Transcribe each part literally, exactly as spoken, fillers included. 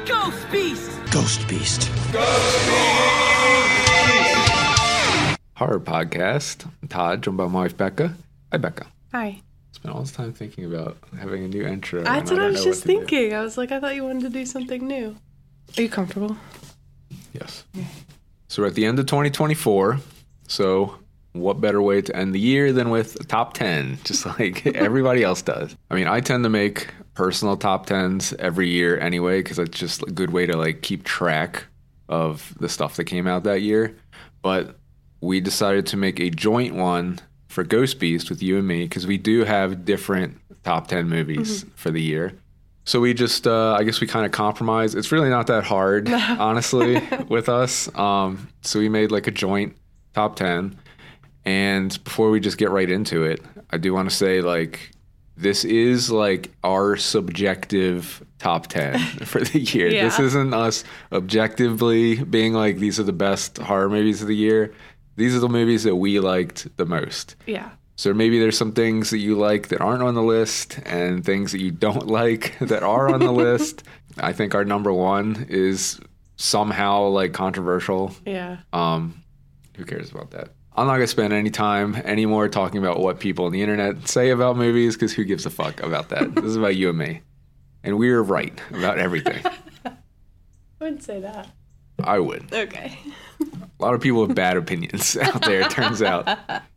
Ghost Beast! Ghost Beast. Ghost Beast! Horror podcast. I'm Todd, joined by my wife, Becca. Hi, Becca. Hi. Spent all this time thinking about having a new intro. That's what I, I was just thinking. I was like, I thought you wanted to do something new. Are you comfortable? Yes. Yeah. So we're at the end of twenty twenty-four. So what better way to end the year than with a top ten, just like everybody else does. I mean, I tend to make personal top tens every year anyway, because it's just a good way to like keep track of the stuff that came out that year. But we decided to make a joint one for Ghost Beast with you and me, because we do have different top ten movies mm-hmm. for the year. So we just, uh, I guess we kind of compromise. It's really not that hard, honestly, with us. Um, so we made like a joint top ten. And before we just get right into it, I do want to say, like, this is like our subjective top ten for the year. Yeah. This isn't us objectively being like, these are the best horror movies of the year. These are the movies that we liked the most. Yeah. So maybe there's some things that you like that aren't on the list and things that you don't like that are on the list. I think our number one is somehow like controversial. Yeah. Um, who cares about that? I'm not going to spend any time anymore talking about what people on the internet say about movies, because who gives a fuck about that? This is about you and me. And we're right about everything. I wouldn't say that. I would. Okay. A lot of people have bad opinions out there, it turns out.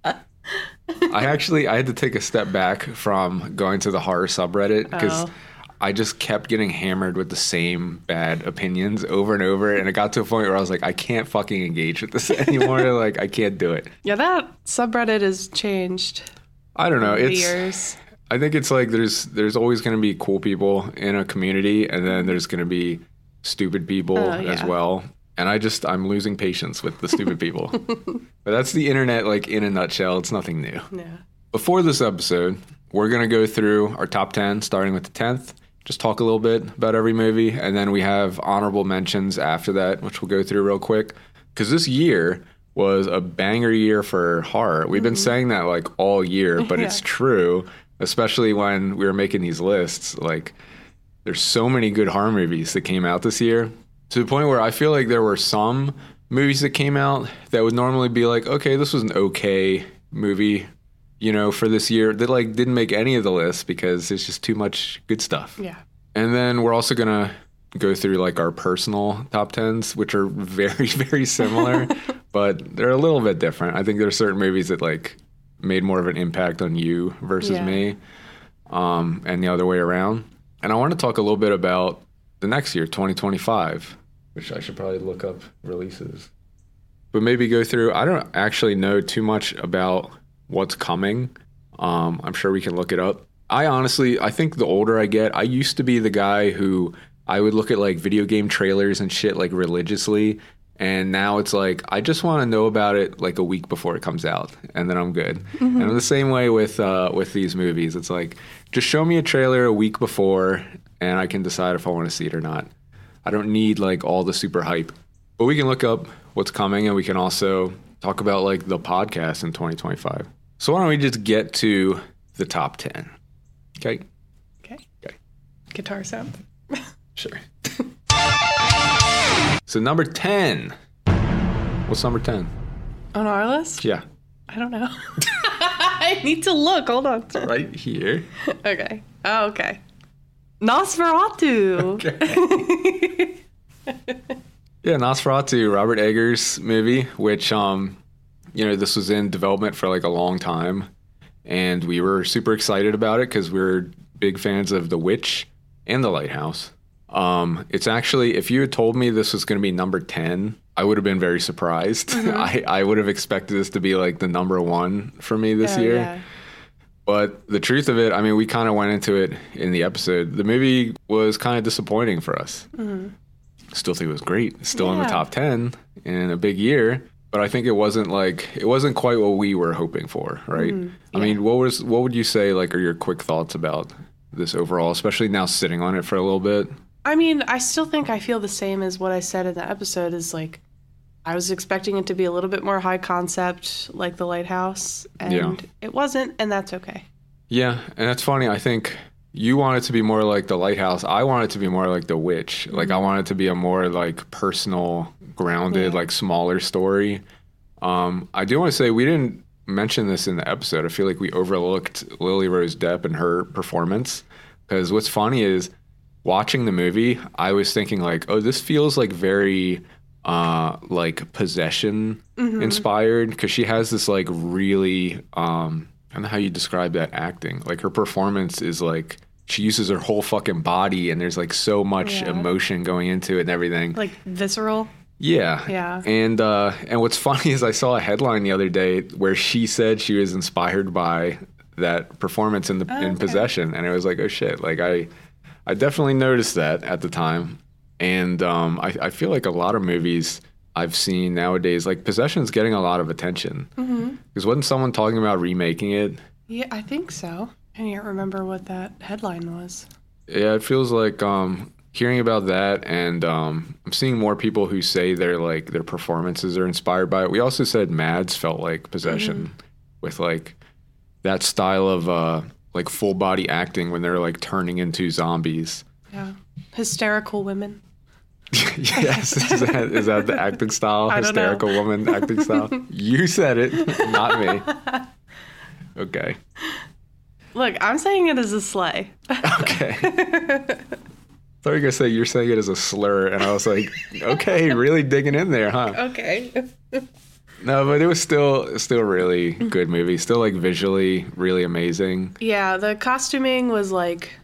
I actually, I had to take a step back from going to the horror subreddit, because oh. I just kept getting hammered with the same bad opinions over and over. And it got to a point where I was like, I can't fucking engage with this anymore. Like, I can't do it. Yeah, that subreddit has changed. I don't know. It's years. I think it's like there's there's always going to be cool people in a community, and then there's going to be stupid people oh, yeah. as well. And I just, I'm losing patience with the stupid people. But that's the internet, like, in a nutshell. It's nothing new. Yeah. Before this episode, we're going to go through our top ten, starting with the tenth. Just talk a little bit about every movie. And then we have honorable mentions after that, which we'll go through real quick. Because this year was a banger year for horror. We've been mm-hmm. saying that, like, all year, but yeah. it's true. Especially when we were making these lists. Like, there's so many good horror movies that came out this year. To the point where I feel like there were some movies that came out that would normally be like, okay, this was an okay movie, you know, for this year, that like didn't make any of the lists because there's just too much good stuff. Yeah. And then we're also going to go through like our personal top tens, which are very, very similar, but they're a little bit different. I think there are certain movies that like made more of an impact on you versus yeah. me, um, and the other way around. And I want to talk a little bit about the next year, twenty twenty-five. Which I should probably look up releases. But maybe go through, I don't actually know too much about what's coming. Um, I'm sure we can look it up. I honestly, I think the older I get, I used to be the guy who I would look at like video game trailers and shit like religiously. And now it's like, I just want to know about it like a week before it comes out. And then I'm good. Mm-hmm. And I'm the same way with, uh, with these movies. It's like, just show me a trailer a week before and I can decide if I want to see it or not. I don't need like all the super hype, but we can look up what's coming and we can also talk about like the podcast in twenty twenty-five. So why don't we just get to the top ten? Okay. Okay. Okay. Guitar sound. Sure. So number ten. What's number ten? On our list? Yeah. I don't know. I need to look. Hold on. It's right here. Okay. Oh, okay. Nosferatu. Okay. Yeah, Nosferatu, Robert Eggers movie, which, um, you know, this was in development for like a long time. And we were super excited about it because we we're big fans of The Witch and The Lighthouse. Um, it's actually, if you had told me this was going to be number ten, I would have been very surprised. Mm-hmm. I, I would have expected this to be like the number one for me this oh, year. Yeah. But the truth of it, I mean, we kind of went into it in the episode. The movie was kind of disappointing for us. Mm-hmm. Still think it was great. Still yeah. in the top ten in a big year. But I think it wasn't like, it wasn't quite what we were hoping for, right? Mm-hmm. Yeah. I mean, what was, what would you say, like, are your quick thoughts about this overall, especially now sitting on it for a little bit? I mean, I still think I feel the same as what I said in the episode is like, I was expecting it to be a little bit more high concept, like The Lighthouse, and yeah. it wasn't, and that's okay. Yeah, and that's funny. I think You want it to be more like The Lighthouse. I want it to be more like The Witch. Like, I want it to be a more, like, personal, grounded, Yeah. like, smaller story. Um, I do want to say we didn't mention this in the episode. I feel like we overlooked Lily Rose Depp and her performance. Because what's funny is, watching the movie, I was thinking, like, oh, this feels, like, very, uh, like, Possession inspired. Because she has this, like, really... Um, I don't know how you describe that acting. Like, her performance is like, she uses her whole fucking body and there's like so much Yeah. emotion going into it and everything. Like visceral. Yeah. Yeah. And uh, and what's funny is I saw a headline the other day where she said she was inspired by that performance in the Oh, in okay. Possession. And it was like, oh shit. Like I I definitely noticed that at the time. And um, I, I feel like a lot of movies I've seen nowadays, like Possession's getting a lot of attention. Mm-hmm. Because wasn't someone talking about remaking it? Yeah, I think so. I can't remember what that headline was. Yeah, it feels like um, hearing about that, and um, I'm seeing more people who say their like their performances are inspired by it. We also said Mads felt like Possession, Mm-hmm. with like that style of uh, like full body acting when they're like turning into zombies. Yeah. Hysterical women. Yes, is that, is that the acting style? I don't know. Hysterical woman acting style? You said it, not me. Okay. Look, I'm saying it as a sleigh. Okay. I thought you were gonna say you're saying it as a slur, and I was like, okay, really digging in there, huh? Okay. No, but it was still still a really good movie. Still like visually really amazing. Yeah, the costuming was like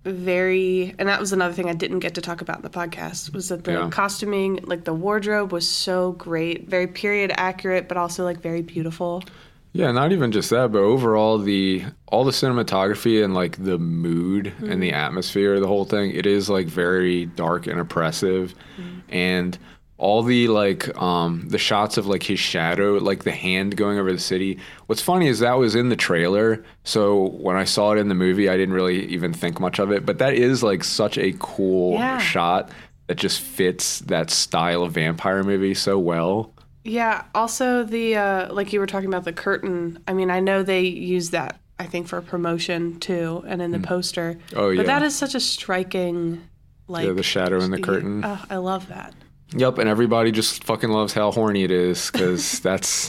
very, and that was another thing I didn't get to talk about in the podcast, was that the Yeah. costuming, like the wardrobe was so great, very period accurate, but also like very beautiful. Yeah, not even just that, but overall the all the cinematography and like the mood and the atmosphere of the whole thing, it is like very dark and oppressive. And all the like um the shots of like his shadow, like the hand going over the city. What's funny is that was in the trailer, so when I saw it in the movie I didn't really even think much of it, but that is like such a cool Yeah. shot that just fits that style of vampire movie so well. Yeah, also the, uh, like you were talking about the curtain, I mean, I know they use that, I think, for promotion too, and in the poster. Oh, yeah. But that is such a striking, like... Yeah, the shadow in the curtain. Oh, I love that. Yep, and everybody just fucking loves how horny it is, because that's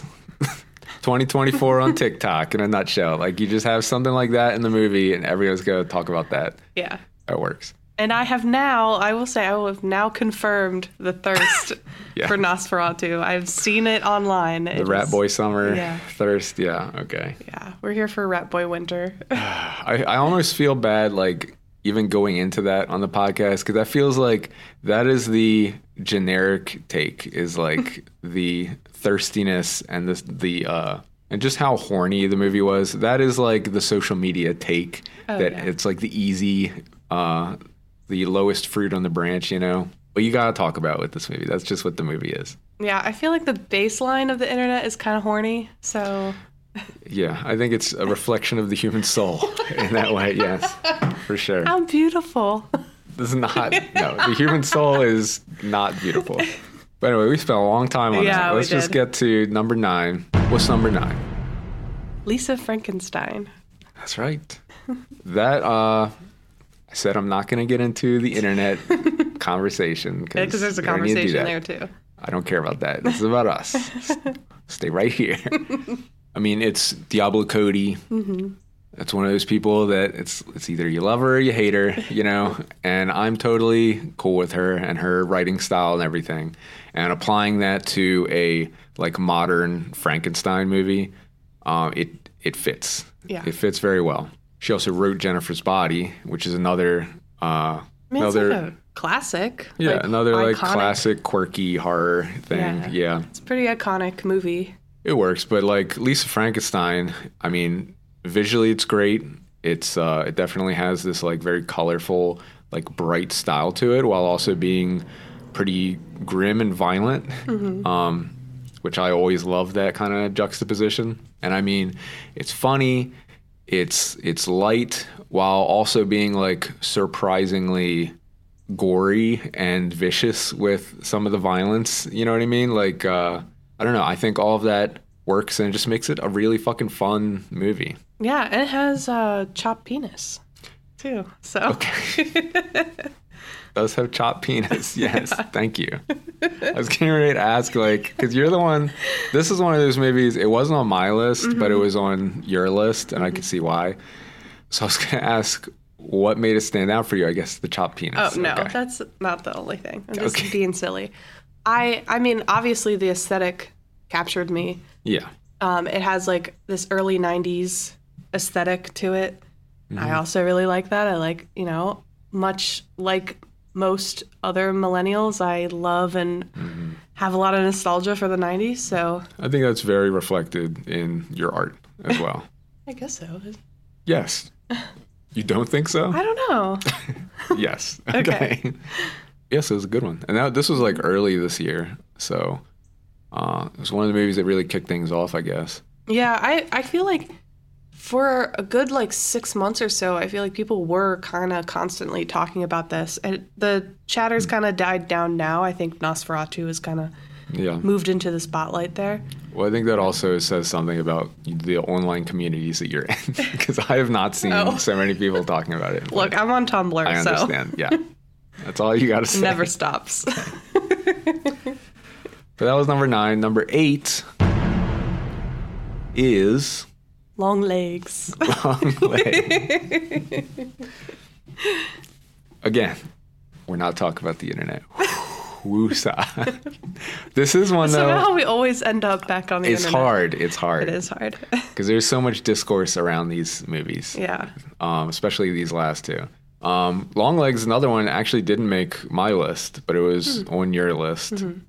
twenty twenty-four on TikTok in a nutshell. Like, you just have something like that in the movie, and everyone's going to talk about that. Yeah. That works. And I have now, I will say, I will have now confirmed the thirst Yeah. for Nosferatu. I've seen it online. The Rat Boy Summer yeah. thirst, yeah, okay. Yeah, we're here for Rat Boy Winter. I, I almost feel bad, like, even going into that on the podcast, because that feels like that is the generic take, is like the thirstiness and the, the uh, and just how horny the movie was. That is like the social media take, Oh, that yeah. it's like the easy, uh, the lowest fruit on the branch, you know? But you gotta talk about with this movie. That's just what the movie is. Yeah, I feel like the baseline of the internet is kind of horny, so... Yeah, I think it's a reflection of the human soul in that way, yes, for sure. How beautiful. This is not, no, the human soul is not beautiful. But anyway, we spent a long time on Yeah, that. we Let's just did. get to number nine. What's number nine? Lisa Frankenstein. That's right. That, uh, I said I'm not going to get into the internet conversation. Because there's a we don't need to do conversation that. there, too. I don't care about that. This is about us. Stay right here. I mean, it's Diablo Cody. Mm-hmm. It's one of those people that it's it's either you love her or you hate her, you know. And I'm totally cool with her and her writing style and everything. And applying that to a like modern Frankenstein movie, um, it it fits. Yeah. It fits very well. She also wrote Jennifer's Body, which is another uh, I mean, another it's like a classic. yeah like, another like iconic. classic quirky horror thing. Yeah. yeah. It's a pretty iconic movie. It works, but like Lisa Frankenstein, I mean, visually it's great. It's uh, it definitely has this like very colorful, like bright style to it, while also being pretty grim and violent. Mm-hmm. Um, which I always love that kind of juxtaposition. And I mean, it's funny, it's it's light, while also being like surprisingly gory and vicious with some of the violence. You know what I mean? Like. Uh, I don't know. I think all of that works and it just makes it a really fucking fun movie. Yeah, and it has uh, chopped penis. too. So Okay. Does have chopped penis. Yes. Yeah. Thank you. I was getting ready to ask, like, because you're the one, this is one of those movies, it wasn't on my list, mm-hmm. but it was on your list, and mm-hmm. I could see why. So I was going to ask, what made it stand out for you? I guess the chopped penis. Oh, no, okay. That's not the only thing. I'm just okay. being silly. I, I mean, obviously the aesthetic captured me. Yeah. Um, it has, like, this early nineties aesthetic to it. Mm-hmm. I also really like that. I like, you know, much like most other millennials, I love and mm-hmm. have a lot of nostalgia for the nineties. So I think that's very reflected in your art as well. I guess so. Yes. You don't think so? I don't know. Yes. Okay. okay. Yes, it was a good one. And that, this was like early this year. So uh, it was one of the movies that really kicked things off, I guess. Yeah, I, I feel like for a good like six months or so, I feel like people were kind of constantly talking about this. And the chatter's kind of died down now. I think Nosferatu has kind of yeah. moved into the spotlight there. Well, I think that also says something about the online communities that you're in, because I have not seen oh. so many people talking about it. Look, I'm on Tumblr, I so. understand, yeah. That's all you got to say. Never stops. But that was number nine. Number eight is... Long legs. Long legs. Again, we're not talking about the internet. Woosah. This is one, though. Somehow we always end up back on the it's internet. Hard. It's hard. It is hard. Because there's so much discourse around these movies. Yeah. Um, especially these last two. Um, Long Legs, another one, actually didn't make my list, but it was mm. on your list. Mm-hmm.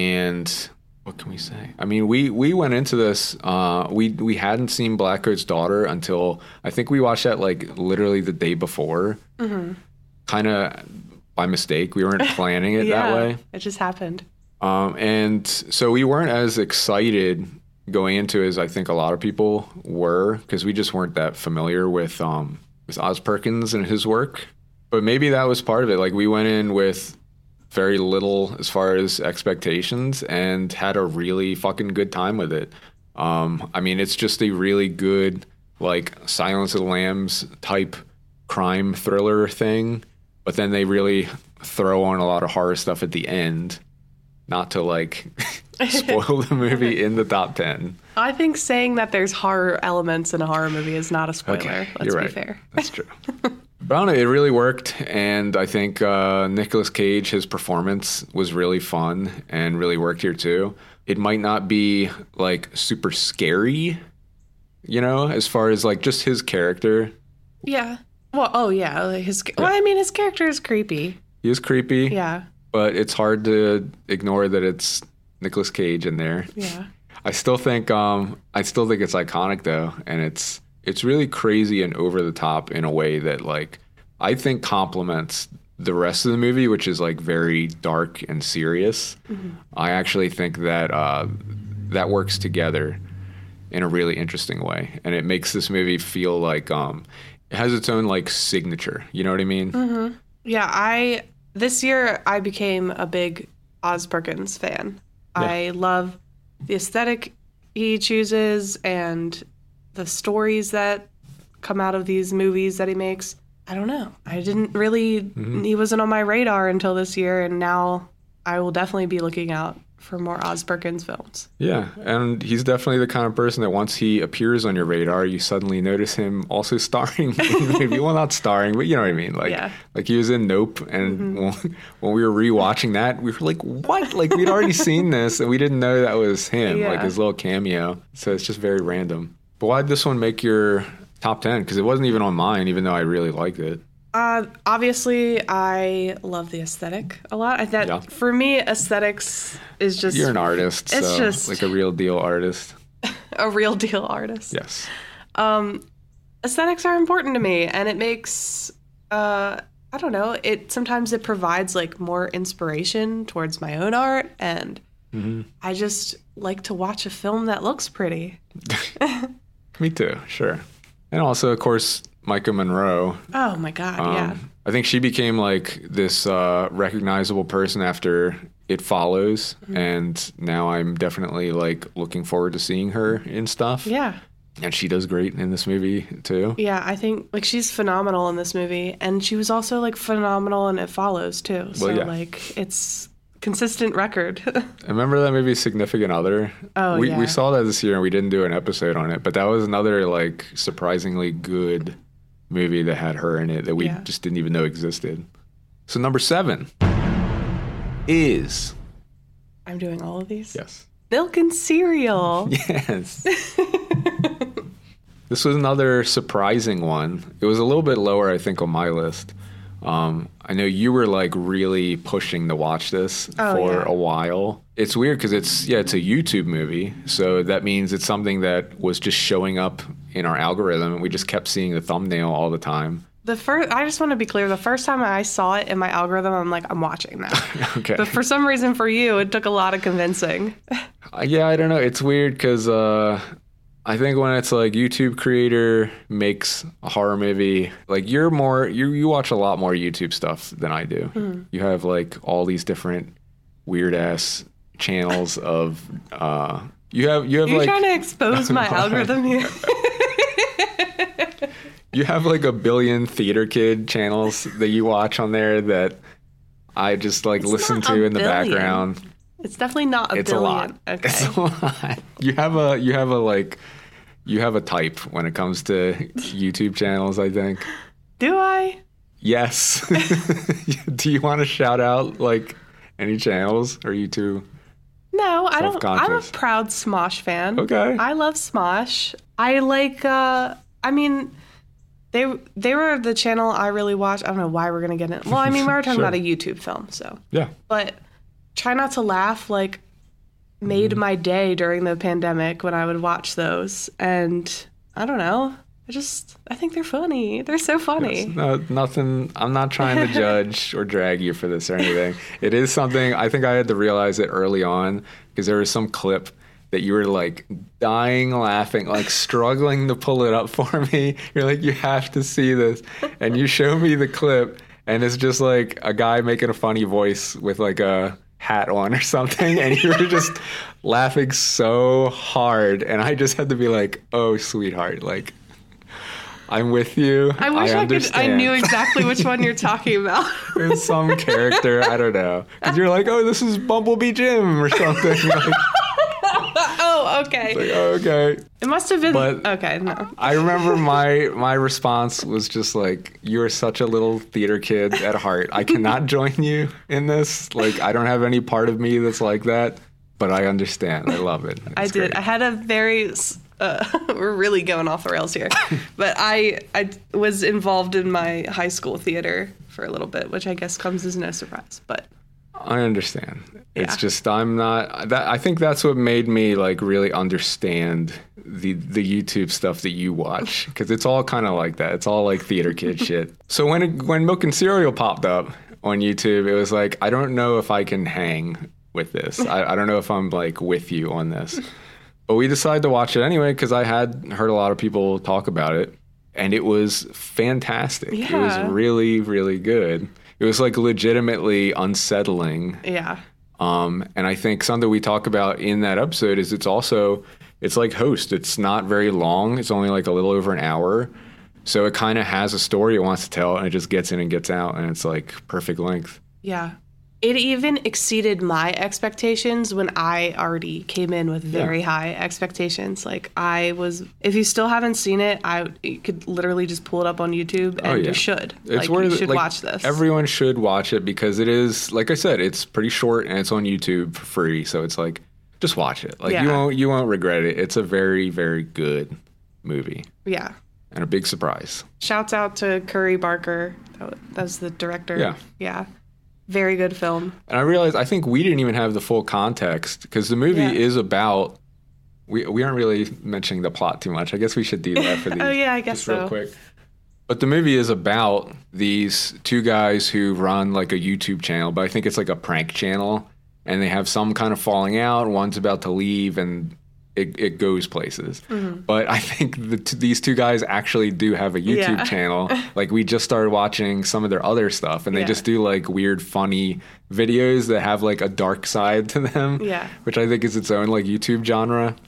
And what can we say? I mean, we, we went into this, uh, we, we hadn't seen Blackcoat's Daughter until, I think we watched that like literally the day before. Mm-hmm. Kind of by mistake. We weren't planning it yeah, that way. It just happened. Um, and so we weren't as excited going into it as I think a lot of people were, because we just weren't that familiar with, um, with Oz Perkins and his work. But maybe that was part of it. Like, we went in with very little as far as expectations and had a really fucking good time with it. Um, I mean, it's just a really good, like, Silence of the Lambs type crime thriller thing. But then they really throw on a lot of horror stuff at the end, not to, like, spoil the movie in the top ten. I think saying that there's horror elements in a horror movie is not a spoiler. Okay, Let's you're be right. fair. That's true. But I don't know, it really worked, and I think uh, Nicolas Cage, his performance was really fun and really worked here too. It might not be like super scary, you know, as far as like just his character. Yeah. Well, oh yeah, like his. Yeah. Well, I mean, his character is creepy. He is creepy. Yeah. But it's hard to ignore that it's Nicolas Cage in there. Yeah. I still think um, I still think it's iconic though, and it's. It's really crazy and over the top in a way that, like, I think complements the rest of the movie, which is, like, very dark and serious. Mm-hmm. I actually think that uh, that works together in a really interesting way. And it makes this movie feel like um, it has its own, like, signature. You know what I mean? Mm-hmm. Yeah, I... This year, I became a big Oz Perkins fan. Yeah. I love the aesthetic he chooses and... the stories that come out of these movies that he makes. I don't know. I didn't really, mm-hmm. he wasn't on my radar until this year, and now I will definitely be looking out for more Oz Perkins films. Yeah, and he's definitely the kind of person that once he appears on your radar, you suddenly notice him also starring in the movie. Well, not starring, but you know what I mean. Like, yeah. like he was in Nope, and mm-hmm. when, when we were rewatching that, we were like, what? Like, we'd already seen this, and we didn't know that was him, yeah. like his little cameo. So it's just very random. But why did this one make your top ten? Because it wasn't even on mine, even though I really liked it. Uh, obviously, I love the aesthetic a lot. I thought, yeah. For me, aesthetics is just... You're an artist, it's so just like a real deal artist. A real deal artist. Yes. Um, aesthetics are important to me, and it makes... Uh, I don't know. It sometimes it provides like more inspiration towards my own art, and mm-hmm. I just like to watch a film that looks pretty. Me too, sure. And also, of course, Maika Monroe. Oh, my God, um, yeah. I think she became, like, this uh, recognizable person after It Follows, mm-hmm. and now I'm definitely, like, looking forward to seeing her in stuff. Yeah. And she does great in this movie too. Yeah, I think like she's phenomenal in this movie, and she was also like phenomenal in It Follows too. So Well, yeah. like it's consistent record. Remember that movie Significant Other? Oh, we, yeah. We saw that this year and we didn't do an episode on it, but that was another like surprisingly good movie that had her in it that we Yeah. just didn't even know existed. So number seven is I'm doing all of these. yes, Milk and cereal. yes. This was another surprising one. It was a little bit lower, I think, on my list. Um, I know you were like really pushing to watch this Oh, for yeah. a while. It's weird because it's yeah, it's a YouTube movie, so that means it's something that was just showing up in our algorithm, and we just kept seeing the thumbnail all the time. The first, I just want to be clear. The first time I saw it in my algorithm, I'm like, I'm watching that. Okay. But for some reason, for you, it took a lot of convincing. Uh, yeah, I don't know. It's weird because uh, I think when it's like YouTube creator makes a horror movie, like you're more you you watch a lot more YouTube stuff than I do. Mm-hmm. You have like all these different weird ass channels of uh, you have you have You're like trying to expose my algorithm here. you have like a billion theater kid channels that you watch on there that I just like It's listen not to a in the billion. background. It's definitely not a It's a billion. lot. Okay. It's a lot. You have a you have a like you have a type when it comes to YouTube channels, I think. Do I? Yes. Do you want to shout out like any channels? Or are you too No, I don't. I'm a Self-conscious. proud Smosh fan. Okay. I love Smosh. I like. uh I mean, they they were the channel I really watched. I don't know why we're gonna get it. Well, I mean, we were talking Sure. about a YouTube film, so. Yeah. But Try Not to Laugh like made Mm-hmm. my day during the pandemic when I would watch those, and I don't know. I just I think they're funny. They're so funny. No, nothing. I'm not trying to judge or drag you for this or anything. It is something I think I had to realize it early on because there was some clip that you were like dying laughing, like struggling to pull it up for me. You're like, you have to see this. And you show me the clip and it's just like a guy making a funny voice with like a hat on or something. And you were just laughing so hard. And I just had to be like, oh, sweetheart, like, I'm with you. I wish I, could. I understand. knew exactly which one you're talking about. There's some character, I don't know. Because you're like, oh, this is Bumblebee Jim or something. Like, Oh, okay. like, oh, okay. It must have been. But- okay, no. I remember my my response was just like, you're such a little theater kid at heart. I cannot join you in this. Like, I don't have any part of me that's like that, but I understand. I love it. I It's did. great. I had a very. Uh, we're really going off the rails here, but I I was involved in my high school theater for a little bit, which I guess comes as no surprise. But I understand. It's Yeah. just I'm not that I think that's what made me like really understand the the YouTube stuff that you watch because it's all kind of like that. It's all like theater kid shit. So when it, when Milk and Cereal popped up on YouTube, it was like I don't know if I can hang with this. I, I don't know if I'm like with you on this. But we decided to watch it anyway because I had heard a lot of people talk about it, and it was fantastic. It Yeah. was really, really good. It was like legitimately unsettling. yeah, Um, and I think something we talk about in that episode is it's also, it's like Host. It's not very long. It's only like a little over an hour. So it kind of has a story it wants to tell, and it just gets in and gets out, and it's like perfect length. yeah. It even exceeded my expectations when I already came in with very high expectations. Like I was, if you still haven't seen it, I you could literally just pull it up on YouTube, and Oh, yeah. you should. It's like worth you it. should Like, watch this. Everyone should watch it because it is, like I said, it's pretty short and it's on YouTube for free. So it's like, just watch it. Like you Yeah. won't, you won't regret it. It's a very, very good movie yeah. and a big surprise. Shouts out to Curry Barker. That wa- That's the director. Yeah. Yeah. Very good film. And I realized I think we didn't even have the full context because the movie Yeah. is about. We we aren't really mentioning the plot too much. I guess we should do that for these. Oh, yeah, I guess just real so. quick. But the movie is about these two guys who run like a YouTube channel, but I think it's like a prank channel, and they have some kind of falling out. One's about to leave, and it, it goes places. Mm-hmm. But I think the t- these two guys actually do have a YouTube Yeah. channel. Like we just started watching some of their other stuff, and they Yeah. just do like weird, funny videos that have like a dark side to them. Yeah. Which I think is its own like YouTube genre.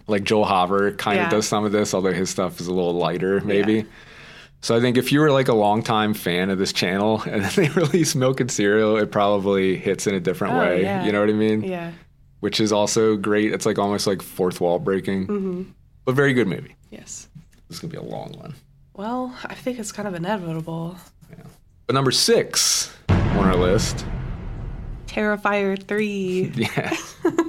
Like Joel Hauer kind of Yeah. does some of this, although his stuff is a little lighter, maybe. Yeah. So I think if you were like a longtime fan of this channel and then they release Milk and Cereal, it probably hits in a different Oh, way. yeah. You know what I mean? Yeah. Which is also great. It's like almost like fourth wall breaking, Mm-hmm. but very good movie. Yes. This is going to be a long one. Well, I think it's kind of inevitable. But number six on our list. Terrifier three. Yeah.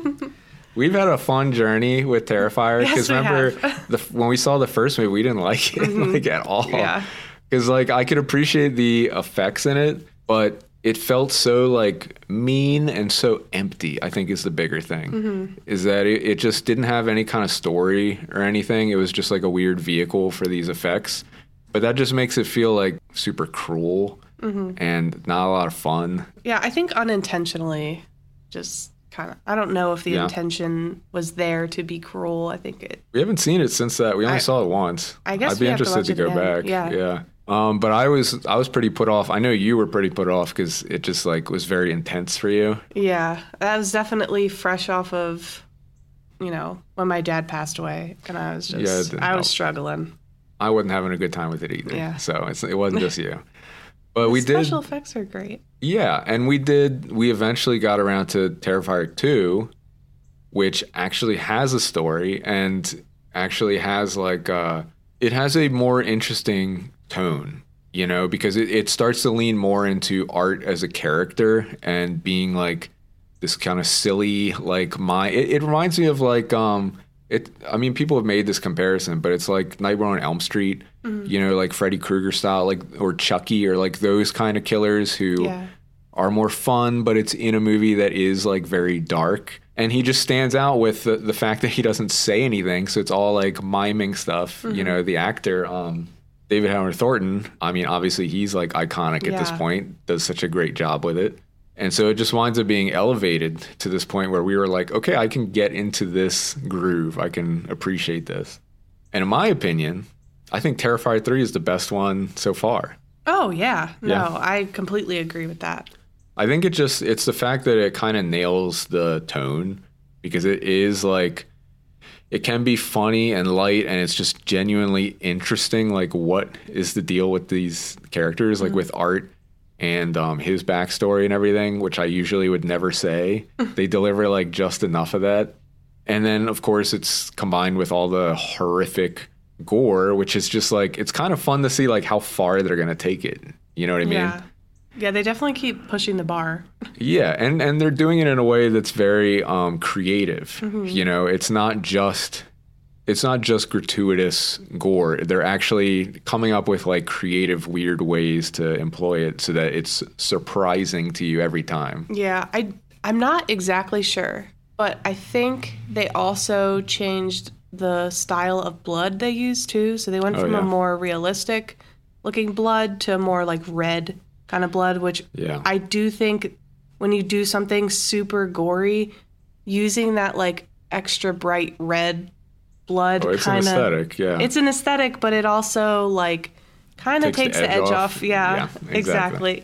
We've had a fun journey with Terrifier because Yes, we remember have. the, when we saw the first movie, we didn't like it like at all. Yeah. Because like I could appreciate the effects in it, but it felt so like mean and so empty. I think is the bigger thing. Mm-hmm. Is that it, it just didn't have any kind of story or anything. It was just like a weird vehicle for these effects. But that just makes it feel like super cruel Mm-hmm. and not a lot of fun. Yeah, I think unintentionally, just kind of. I don't know if the Yeah. intention was there to be cruel. I think it. We haven't seen it since that. We only I- saw it once. I guess I'd be we have to interested to, watch it go again. back. Yeah. Yeah. Um, but I was I was pretty put off. I know you were pretty put off because it just like was very intense for you. Yeah, that was definitely fresh off of, you know, when my dad passed away, and I was Yeah, it just, didn't I help. was struggling. I wasn't having a good time with it either. Yeah. So it's, it wasn't just you. But The we did. special effects are great. Yeah, and we did. We eventually got around to Terrifier two, which actually has a story and actually has like uh, it has a more interesting tone, you know, because it, it starts to lean more into Art as a character and being like this kind of silly like my. It, it reminds me of like um. It. I mean, people have made this comparison, but it's like Nightmare on Elm Street, you know, like Freddy Krueger style, like or Chucky, or like those kind of killers who Yeah. are more fun, but it's in a movie that is like very dark. And he just stands out with the, the fact that he doesn't say anything, so it's all like miming stuff. You know, the actor, um, David Howard Thornton. I mean, obviously he's like iconic at this Yeah. point. Does such a great job with it. And so it just winds up being elevated to this point where we were like, okay, I can get into this groove. I can appreciate this. And in my opinion, I think Terrifier three is the best one so far. Oh yeah, no, Yeah. I completely agree with that. I think it just, it's the fact that it kind of nails the tone because it is like, it can be funny and light and it's just genuinely interesting. Like, what is the deal with these characters, like with Art and um, his backstory and everything, which I usually would never say. They deliver like just enough of that. And then, of course, it's combined with all the horrific gore, which is just like, it's kind of fun to see like how far they're going to take it. You know what I mean? Yeah, yeah, they definitely keep pushing the bar. Yeah, and and they're doing it in a way that's very um, creative. You know, it's not just it's not just gratuitous gore. They're actually coming up with like creative, weird ways to employ it so that it's surprising to you every time. Yeah, I I'm not exactly sure, but I think they also changed the style of blood they use too. So they went Oh, from yeah. a more realistic looking blood to a more like red kind of blood, which Yeah. I do think when you do something super gory, using that like extra bright red blood Oh, it's an kind of aesthetic, yeah. It's an aesthetic, but it also like kind of Takes takes, the the edge edge off. off. Yeah, Yeah, exactly.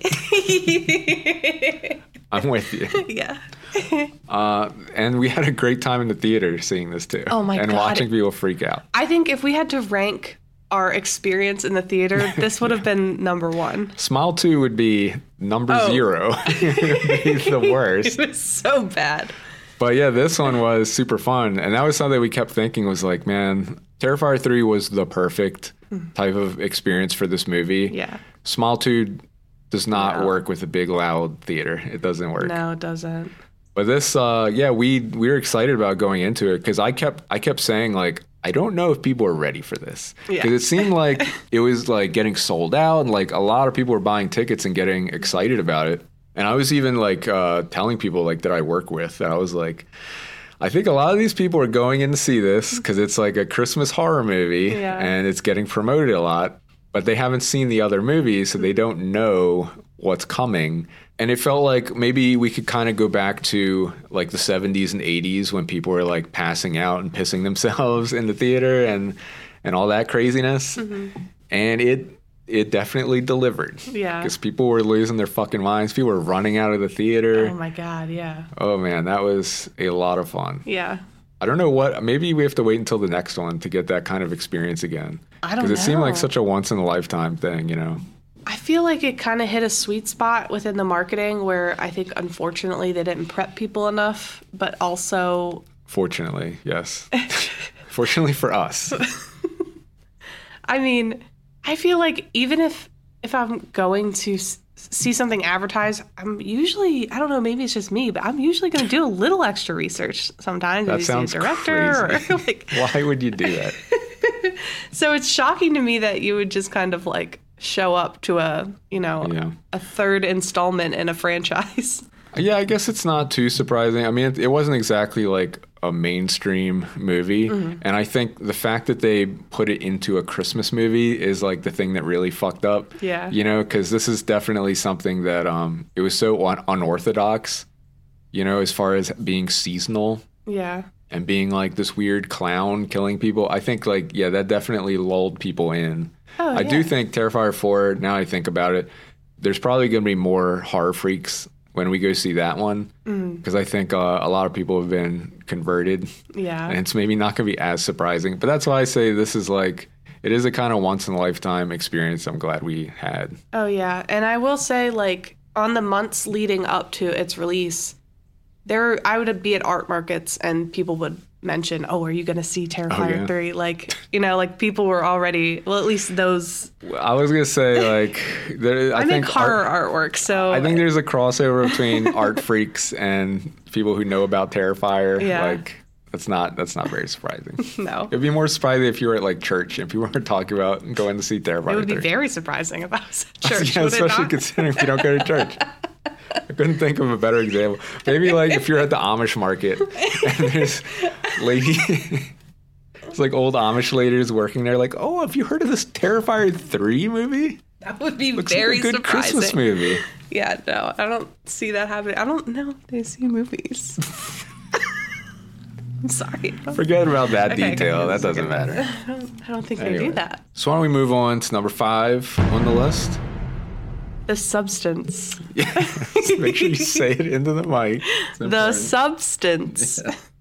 exactly. I'm with you. yeah. Uh, and we had a great time in the theater seeing this too. Oh my and God. watching people freak out. I think if we had to rank our experience in the theater, this would have been number one. Smile two would be number Oh. zero. It would be the worst. It was so bad. But yeah, this one was super fun. And that was something we kept thinking was like, man, Terrifier three was the perfect type of experience for this movie. Yeah. Smile two does not No. work with a big, loud theater. It doesn't work. No, it doesn't. But this, uh, yeah, we we were excited about going into it because I kept I kept saying like, I don't know if people are ready for this because Yeah. it seemed like it was like getting sold out and like a lot of people were buying tickets and getting excited about it. And I was even like uh, telling people like that I work with that I was like, I think a lot of these people are going in to see this because it's like a Christmas horror movie Yeah. and it's getting promoted a lot, but they haven't seen the other movies, so they don't know what's coming. And it felt like maybe we could kind of go back to like the seventies and eighties when people were like passing out and pissing themselves in the theater and and all that craziness. And it it definitely delivered. Yeah. Because people were losing their fucking minds. People were running out of the theater. Oh my God, yeah. Oh man, that was a lot of fun. Yeah. I don't know what, maybe we have to wait until the next one to get that kind of experience again. I don't know. Because it seemed like such a once in a lifetime thing, you know? I feel like it kind of hit a sweet spot within the marketing where I think, unfortunately, they didn't prep people enough, but also... Fortunately, yes. Fortunately for us. I mean, I feel like even if if I'm going to s- see something advertised, I'm usually, I don't know, maybe it's just me, but I'm usually going to do a little extra research sometimes. That Maybe sounds see a director crazy. Or like, Why would you do that? so it's shocking to me that you would just kind of like show up to a, you know, Yeah. a third installment in a franchise. Yeah, I guess it's not too surprising. I mean, it, it wasn't exactly like a mainstream movie. Mm-hmm. And I think the fact that they put it into a Christmas movie is like the thing that really fucked up. Yeah. You know, because this is definitely something that um, it was so un- unorthodox, you know, as far as being seasonal Yeah. and being like this weird clown killing people. I think like, yeah, that definitely lulled people in. Oh, I yeah. do think Terrifier four, now I think about it, there's probably going to be more horror freaks when we go see that one, because I think uh, a lot of people have been converted, Yeah. and it's maybe not going to be as surprising. But that's why I say this is like, it is a kind of once in a lifetime experience I'm glad we had. Oh, yeah. And I will say, like, on the months leading up to its release, there I would be at art markets and people would mention, oh, are you going to see Terrifier yeah. three? Like, you know, like people were already, well, at least those. I was going to say, like, there, I, I, think make horror art, artwork, so. I think there's a crossover between art freaks and people who know about Terrifier. Yeah. Like, that's not that's not very surprising. No. It'd be more surprising if you were at like church and people were talking about going to see Terrifier. It would be three. very surprising if I was at church. Yeah, would it especially not? considering you don't go to church. I couldn't think of a better example. Maybe like if you're at the Amish market and there's lady, it's like old Amish ladies working there. Like, oh, have you heard of this Terrifier three movie? That would be Looks very like a good surprising. Christmas movie. Yeah, no, I don't see that happening. I don't know if they see movies. I'm sorry. I don't- Forget about that Okay, detail. okay, That it's doesn't okay. matter. I don't, I don't think they Anyway. do that. So why don't we move on to number five on the list? The substance. Yeah. Make sure you say it into the mic. It's The important. substance.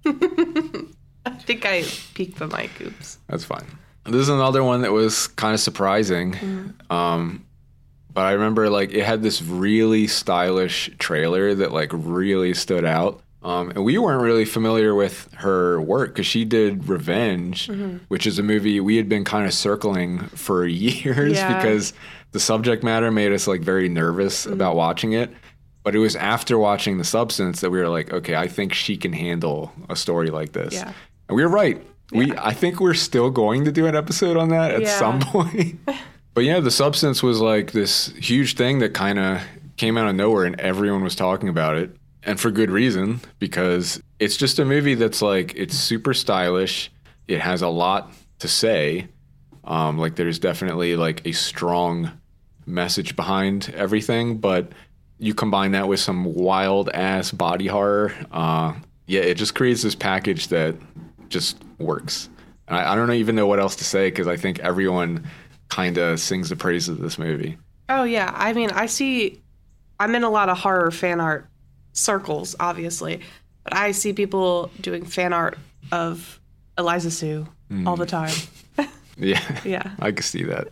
I think I peeked the mic. Oops. That's fine. This is another one that was kind of surprising. Mm-hmm. Um, but I remember like it had this really stylish trailer that like really stood out. Um, and we weren't really familiar with her work because she did Revenge, Mm-hmm. which is a movie we had been kind of circling for years Yeah. because the subject matter made us like very nervous Mm-hmm. about watching it. But it was after watching The Substance that we were like, okay, I think she can handle a story like this. Yeah. And we were right. We I think we're still going to do an episode on that at Yeah. some point. But yeah, The Substance was like this huge thing that kind of came out of nowhere and everyone was talking about it. And for good reason, because it's just a movie that's like, it's super stylish. It has a lot to say. Um, like there's definitely like a strong message behind everything, but you combine that with some wild ass body horror. Uh, yeah, it just creates this package that just works. And I, I don't even know what else to say because I think everyone kind of sings the praises of this movie. Oh, yeah. I mean, I see, I'm in a lot of horror fan art circles, obviously, but I see people doing fan art of Eliza Sue all the time. Yeah, Yeah. I can see that.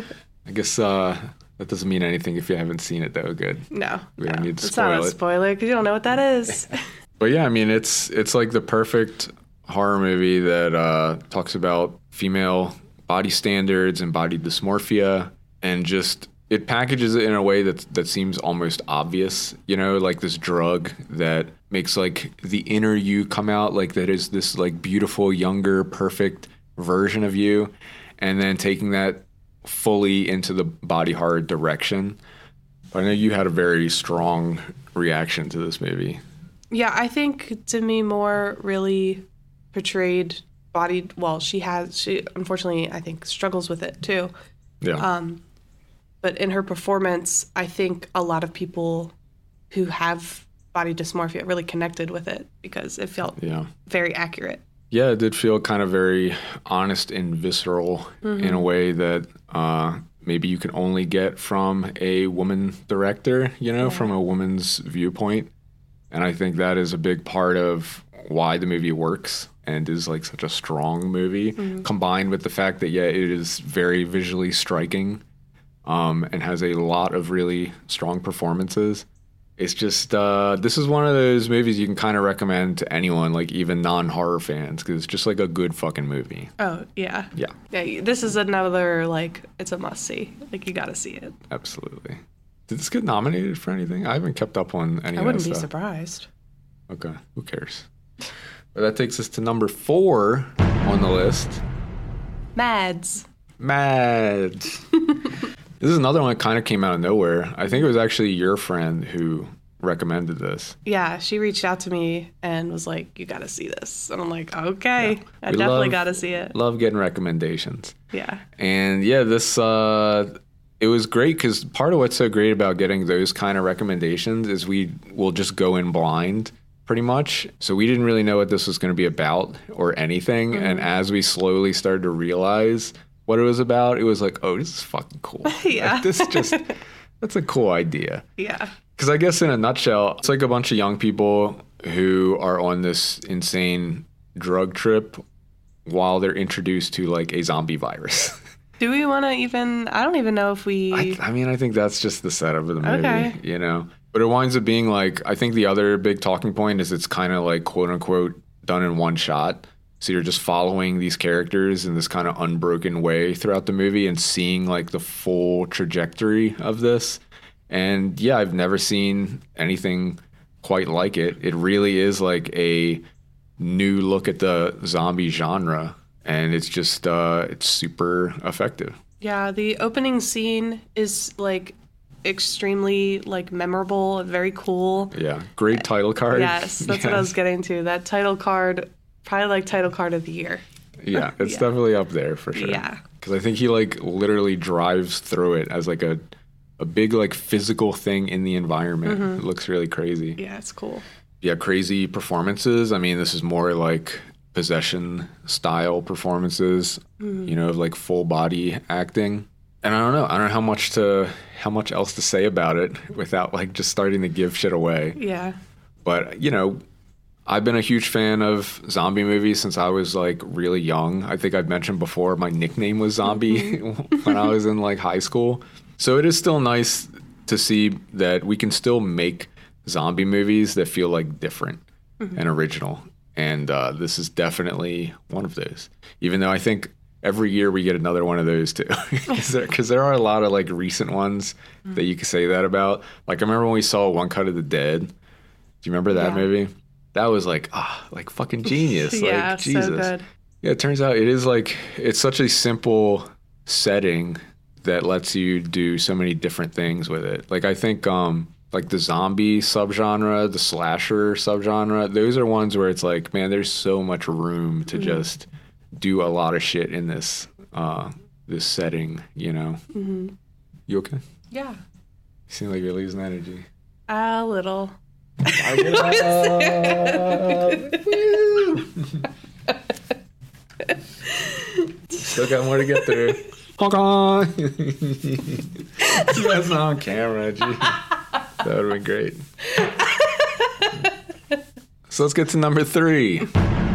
I guess uh, that doesn't mean anything if you haven't seen it, though. Good. No. We don't no. need to It's not spoil a it. spoiler because you don't know what that is. But yeah, I mean, it's it's like the perfect horror movie that uh, talks about female body standards and body dysmorphia, and just it packages it in a way that that seems almost obvious. You know, like this drug that makes like the inner you come out, like that is this like beautiful, younger, perfect version of you, and then taking that fully into the body horror direction. But I know you had a very strong reaction to this movie. Yeah, I think Demi Moore really portrayed body. Well, she has. She unfortunately, I think, struggles with it too. Yeah. Um, but in her performance, I think a lot of people who have body dysmorphia really connected with it because it felt yeah. very accurate. Yeah, it did feel kind of very honest and visceral in a way that uh, maybe you can only get from a woman director, you know, from a woman's viewpoint. And I think that is a big part of why the movie works and is like such a strong movie, mm-hmm. combined with the fact that, yeah, it is very visually striking um, and has a lot of really strong performances. It's just, uh, this is one of those movies you can kind of recommend to anyone, like even non-horror fans, because it's just like a good fucking movie. Oh, yeah. Yeah. Yeah, this is another, like, it's a must-see. Like, you gotta see it. Absolutely. Did this get nominated for anything? I haven't kept up on any I of that wouldn't be stuff. surprised. Okay, who cares? But that takes us to number four on the list. Mads. Mads. This is another one that kind of came out of nowhere. I think it was actually your friend who recommended this. Yeah, she reached out to me and was like, you got to see this. And I'm like, okay, yeah, I we definitely love, got to see it. Love getting recommendations. Yeah. And yeah, this, uh, it was great because part of what's so great about getting those kind of recommendations is we will just go in blind pretty much. So we didn't really know what this was going to be about or anything. Mm-hmm. And as we slowly started to realize what it was about, it was like, oh, this is fucking cool. Yeah. Like, this is just, that's a cool idea. Yeah. Because I guess in a nutshell, it's like a bunch of young people who are on this insane drug trip while they're introduced to like a zombie virus. Do we want to even, I don't even know if we... I, I mean, I think that's just the setup of the movie, okay. you know? But it winds up being like, I think the other big talking point is it's kind of like quote unquote done in one shot. So you're just following these characters in this kind of unbroken way throughout the movie and seeing like the full trajectory of this. And yeah, I've never seen anything quite like it. It really is like a new look at the zombie genre. And it's just, uh, it's super effective. Yeah, the opening scene is like extremely like memorable and very cool. Yeah, great title card. Yes, that's yes. what I was getting to. That title card, probably like title card of the year. Yeah, it's yeah. definitely up there for sure. Yeah. Because I think he like literally drives through it as like a, a big like physical thing in the environment. Mm-hmm. It looks really crazy. Yeah, it's cool. Yeah, crazy performances. I mean, this is more like possession style performances, mm. you know, of like full body acting. And I don't know, I don't know how much to, how much else to say about it without like just starting to give shit away. Yeah. But, you know, I've been a huge fan of zombie movies since I was like really young. I think I've mentioned before my nickname was Zombie mm-hmm. when I was in like high school. So it is still nice to see that we can still make zombie movies that feel like different mm-hmm. and original. And uh, this is definitely one of those. Even though I think every year we get another one of those too. Because there, there are a lot of like recent ones mm-hmm. that you could say that about. Like I remember when we saw One Cut of the Dead. Do you remember that yeah. movie? That was like, ah, oh, like fucking genius. yeah, like, Jesus. so good. Yeah, it turns out it is like, it's such a simple setting that lets you do so many different things with it. Like I think um, like the zombie subgenre, the slasher subgenre, those are ones where it's like, man, there's so much room to mm-hmm. just do a lot of shit in this uh, this setting, you know? Mm-hmm. You okay? Yeah. You seem like you're losing energy. A little. Still got more to get through. Honk on. That's not on camera, gee. That would have been great. So let's get to number three.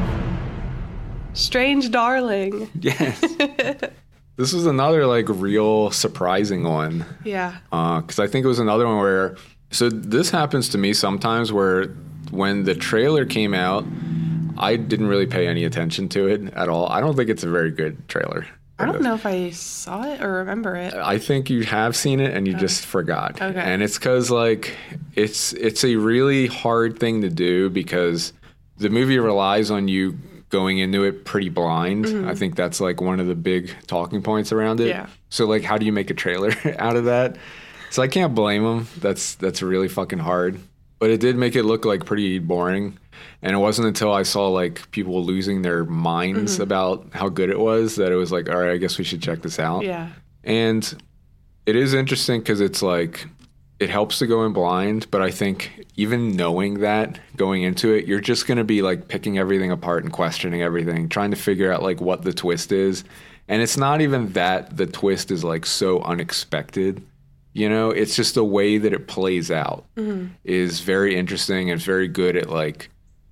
Strange Darling. Yes. This was another like real surprising one. Yeah. Because uh, I think it was another one where, so this happens to me sometimes where when the trailer came out, I didn't really pay any attention to it at all. I don't think it's a very good trailer. I don't know if I saw it or remember it. I think you have seen it and you oh. just forgot. Okay. And it's because like it's it's a really hard thing to do because the movie relies on you going into it pretty blind. Mm-hmm. I think that's like one of the big talking points around it. Yeah. So like how do you make a trailer out of that? So I can't blame them. That's that's really fucking hard. But it did make it look like pretty boring. And it wasn't until I saw like people losing their minds mm-hmm. about how good it was that it was like, all right, I guess we should check this out. Yeah. And it is interesting because it's like, it helps to go in blind. But I think even knowing that going into it, you're just going to be like picking everything apart and questioning everything, trying to figure out like what the twist is. And it's not even that the twist is like so unexpected. You know, it's just the way that it plays out mm-hmm. is very interesting and very good at like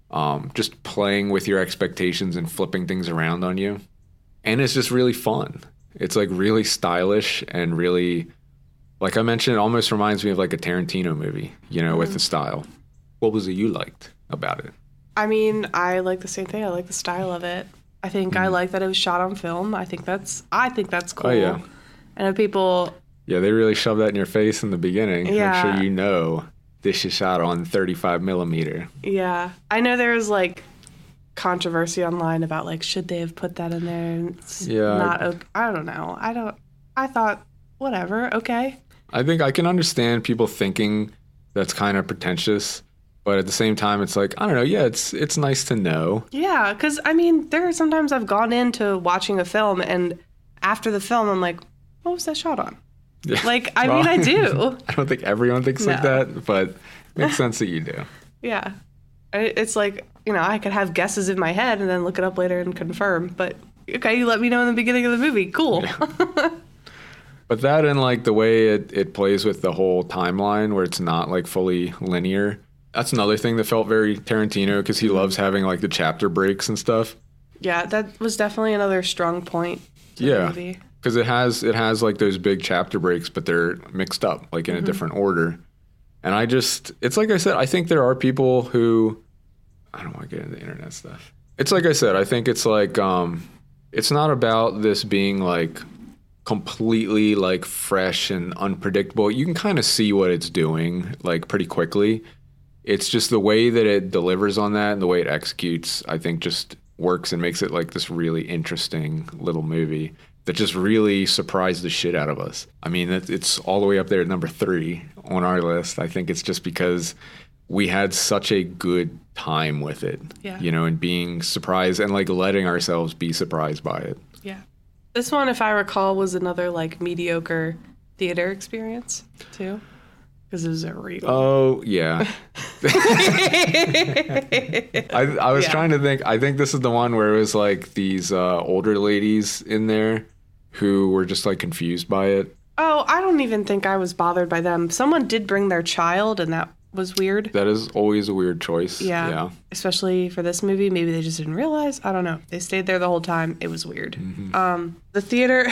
um, just playing with your expectations and flipping things around on you. And it's just really fun. It's like really stylish and really, like I mentioned, it almost reminds me of like a Tarantino movie, you know, mm. with the style. What was it you liked about it? I mean, I like the same thing. I like the style of it. I think mm. I like that it was shot on film. I think that's I think that's cool. Oh, yeah. And if people... Yeah, they really shove that in your face in the beginning. Yeah. Make sure you know this is shot on thirty-five millimeter. Yeah. I know there was like controversy online about like, should they have put that in there? It's yeah. Not okay. I don't know. I don't... I thought, whatever, okay. I think I can understand people thinking that's kind of pretentious. But at the same time, it's like, I don't know, yeah, it's it's nice to know. Yeah, because, I mean, there are sometimes I've gone into watching a film, and after the film, I'm like, what was that shot on? Yeah. Like, I well, mean, I do. I don't think everyone thinks no. like that, but it makes sense that you do. Yeah. It's like, you know, I could have guesses in my head and then look it up later and confirm. But, okay, you let me know in the beginning of the movie. Cool. Yeah. But that and, like, the way it, it plays with the whole timeline where it's not, like, fully linear. That's another thing that felt very Tarantino because he loves having like the chapter breaks and stuff. Yeah, that was definitely another strong point. Yeah, because it has it has like those big chapter breaks, but they're mixed up like in mm-hmm. a different order. And I just, it's like I said, I think there are people who, I don't want to get into internet stuff. It's like I said, I think it's like, um, it's not about this being like completely like fresh and unpredictable. You can kind of see what it's doing like pretty quickly. It's just the way that it delivers on that and the way it executes, I think just works and makes it like this really interesting little movie that just really surprised the shit out of us. I mean, it's all the way up there at number three on our list. I think it's just because we had such a good time with it, yeah. you know, and being surprised and like letting ourselves be surprised by it. Yeah. This one, if I recall, was another like mediocre theater experience too. Because it was a real. Oh, yeah. I, I was yeah. trying to think. I think this is the one where it was like these uh, older ladies in there who were just like confused by it. Oh, I don't even think I was bothered by them. Someone did bring their child, and that was weird. That is always a weird choice. Yeah. yeah. Especially for this movie. Maybe they just didn't realize. I don't know. They stayed there the whole time. It was weird. Mm-hmm. Um, the theater...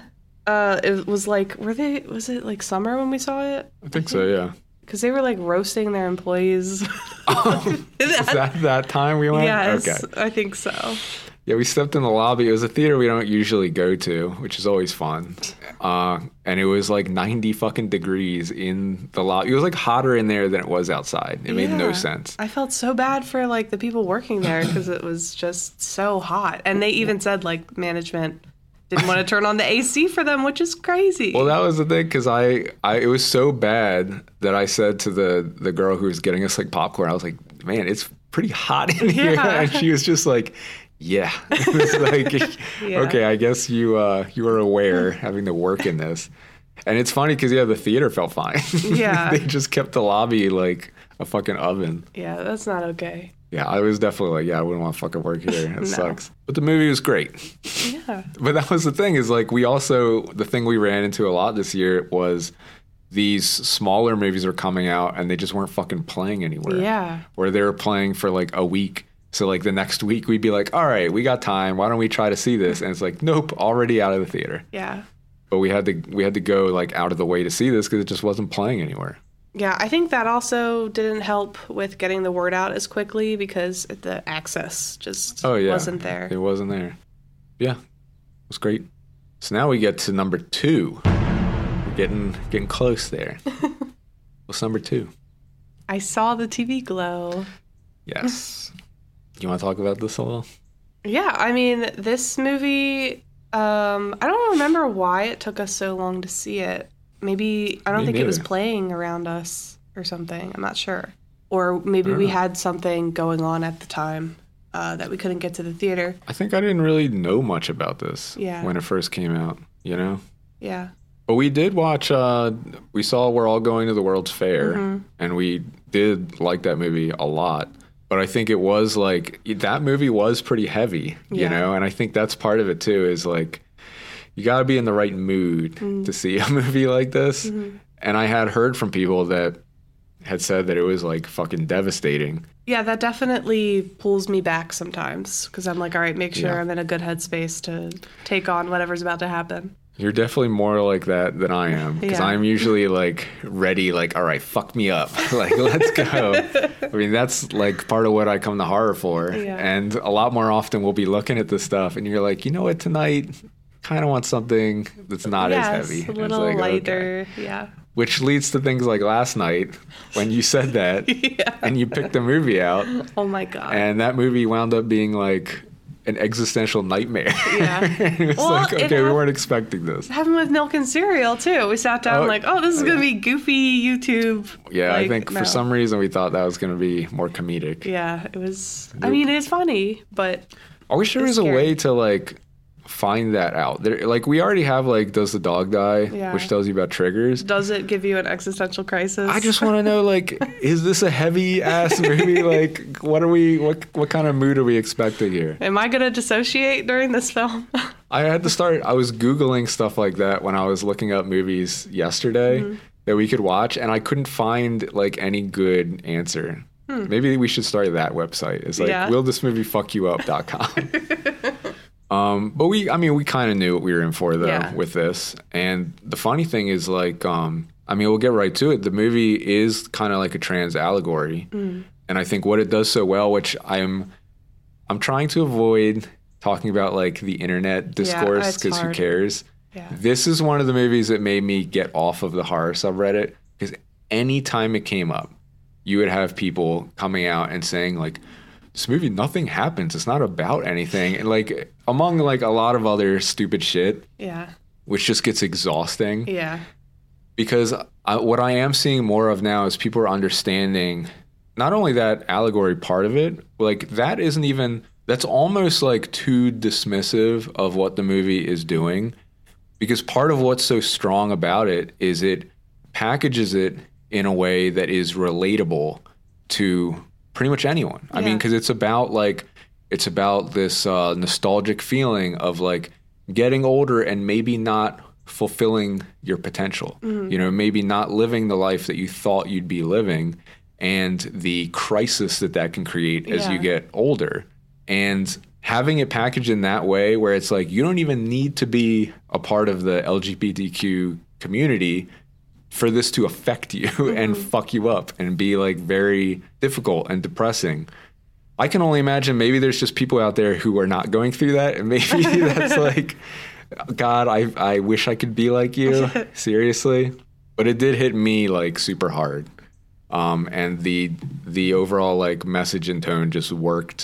Uh, it was like, were they, was it like summer when we saw it? I think, I think. so, yeah. Because they were like roasting their employees. Oh, is that that time we went? Yes, okay. I think so. Yeah, we stepped in the lobby. It was a theater we don't usually go to, which is always fun. Uh, and it was like ninety fucking degrees in the lobby. It was like hotter in there than it was outside. It yeah. made no sense. I felt so bad for like the people working there because it was just so hot. And they even said like management didn't want to turn on the A C for them, which is crazy. Well, that was the thing, because I, I, it was so bad that I said to the, the girl who was getting us like popcorn, I was like, man, it's pretty hot in here. Yeah. And she was just like, yeah. It's like, yeah. Okay, I guess you uh, you were aware having to work in this. And it's funny because, yeah, the theater felt fine. Yeah. They just kept the lobby like a fucking oven. Yeah, that's not okay. Yeah, I was definitely like, yeah, I wouldn't want to fucking work here. It no. sucks. But the movie was great. Yeah. But that was the thing is like we also, the thing we ran into a lot this year was these smaller movies were coming out and they just weren't fucking playing anywhere. Yeah. Or they were playing for like a week. So like the next week we'd be like, all right, we got time. Why don't we try to see this? And it's like, nope, already out of the theater. Yeah. But we had to we had to go like out of the way to see this because it just wasn't playing anywhere. Yeah, I think that also didn't help with getting the word out as quickly because the access just oh, yeah. wasn't there. It wasn't there. Yeah, it was great. So now we get to number two. We're getting getting close there. What's number two? I Saw the T V Glow. Yes. You want to talk about this a little? Yeah, I mean, this movie, um, I don't remember why it took us so long to see it. Maybe, I don't Me think neither. it was playing around us or something. I'm not sure. Or maybe we know. had something going on at the time uh, that we couldn't get to the theater. I think I didn't really know much about this Yeah. when it first came out, you know? Yeah. But we did watch, uh, we saw We're All Going to the World's Fair, Mm-hmm. and we did like that movie a lot. But I think it was like, that movie was pretty heavy, you Yeah. know? And I think that's part of it too, is like, you got to be in the right mood Mm-hmm. to see a movie like this. Mm-hmm. And I had heard from people that had said that it was like fucking devastating. Yeah, that definitely pulls me back sometimes because I'm like, all right, make sure Yeah. I'm in a good headspace to take on whatever's about to happen. You're definitely more like that than I am because Yeah. I'm usually like ready, like, all right, fuck me up. Like, let's go. I mean, that's like part of what I come to horror for. Yeah. And a lot more often we'll be looking at this stuff and you're like, you know what, tonight, kind of want something that's not yes, as heavy. a And it's little like, okay. lighter. Yeah. Which leads to things like last night when you said that Yeah. and you picked a movie out. Oh my God. And that movie wound up being like an existential nightmare. Yeah. It was Well, like, it okay, we hap- weren't expecting this. It happened with Milk and Cereal too. We sat down Oh, like, oh, this is oh, gonna yeah. be goofy YouTube. Yeah, I Like, think no. for some reason we thought that was going to be more comedic. Yeah, it was. I mean, it's funny, but I wish there It's was a scary. way to like find that out. There, like we already have like Does the Dog Die, Yeah. which tells you about triggers. does it give you an existential crisis? I just want to know, like, is this a heavy ass movie? Like, what are we? What what kind of mood are we expecting here? Am I gonna dissociate during this film? I had to start. I was googling stuff like that when I was looking up movies yesterday Mm-hmm. that we could watch, and I couldn't find like any good answer. Maybe we should start that website. It's like Hmm. Yeah. will this movie fuck you up dot com. Um, but we, I mean, we kind of knew what we were in for though Yeah. with this. And the funny thing is like, um, I mean, we'll get right to it. The movie is kind of like a trans allegory. Mm. And I think what it does so well, which I'm, I'm trying to avoid talking about like the internet discourse it's because who hard. cares? Yeah. This is one of the movies that made me get off of the horror subreddit because anytime it came up, you would have people coming out and saying like, this movie, nothing happens. It's not about anything. And like among like a lot of other stupid shit, Yeah. which just gets exhausting Yeah. because I, what I am seeing more of now is people are understanding not only that allegory part of it, like that isn't even, that's almost like too dismissive of what the movie is doing because part of what's so strong about it is it packages it in a way that is relatable to pretty much anyone. I mean, Yeah. because it's about like, it's about this uh, nostalgic feeling of like getting older and maybe not fulfilling your potential. Mm-hmm. You know, maybe not living the life that you thought you'd be living and the crisis that that can create as Yeah. you get older. And having it packaged in that way where it's like, you don't even need to be a part of the L G B T Q community for this to affect you and fuck you up and be like very difficult and depressing. I can only imagine maybe there's just people out there who are not going through that. And maybe that's like, God, I, I wish I could be like you. Seriously. But it did hit me like super hard. Um, and the, the overall like message and tone just worked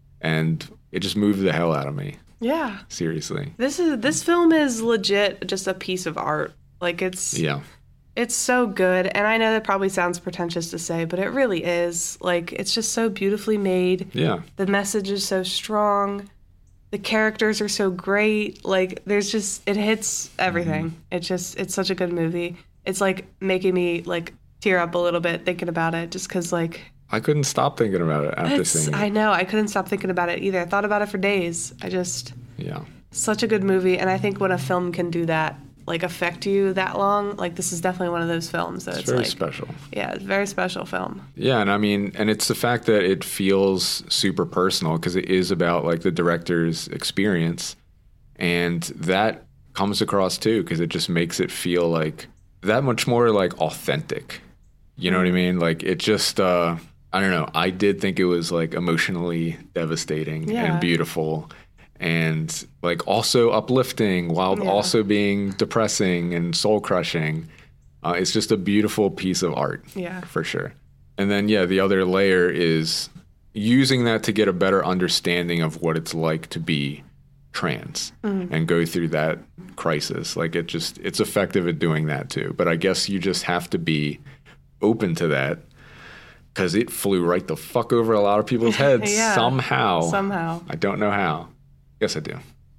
and it just moved the hell out of me. Yeah. Seriously. This is this film is legit just a piece of art. Like it's Yeah. It's so good, and I know that probably sounds pretentious to say, but it really is. Like, it's just so beautifully made. Yeah. The message is so strong. The characters are so great. Like, there's just, it hits everything. Mm-hmm. It's just, it's such a good movie. It's, like, making me, like, tear up a little bit thinking about it, just because, like, I couldn't stop thinking about it after it's, seeing it. I know, I couldn't stop thinking about it either. I thought about it for days. I just, Yeah. such a good movie, and I think when a film can do that, like, affect you that long, like, this is definitely one of those films that It's it's, very like, special. yeah, it's a very special film. Yeah, and I mean, and it's the fact that it feels super personal because it is about like the director's experience, and that comes across too because it just makes it feel like that much more like authentic. You know what I mean? Like it just, uh, I don't know. I did think it was like emotionally devastating Yeah. and beautiful. And like also uplifting while Yeah. also being depressing and soul crushing. Uh, it's just a beautiful piece of art. Yeah. For sure. And then, yeah, the other layer is using that to get a better understanding of what it's like to be trans and go through that crisis. Like it just, it's effective at doing that too. But I guess you just have to be open to that because it flew right the fuck over a lot of people's heads Yeah. somehow. Somehow. I don't know how. Yes, I do.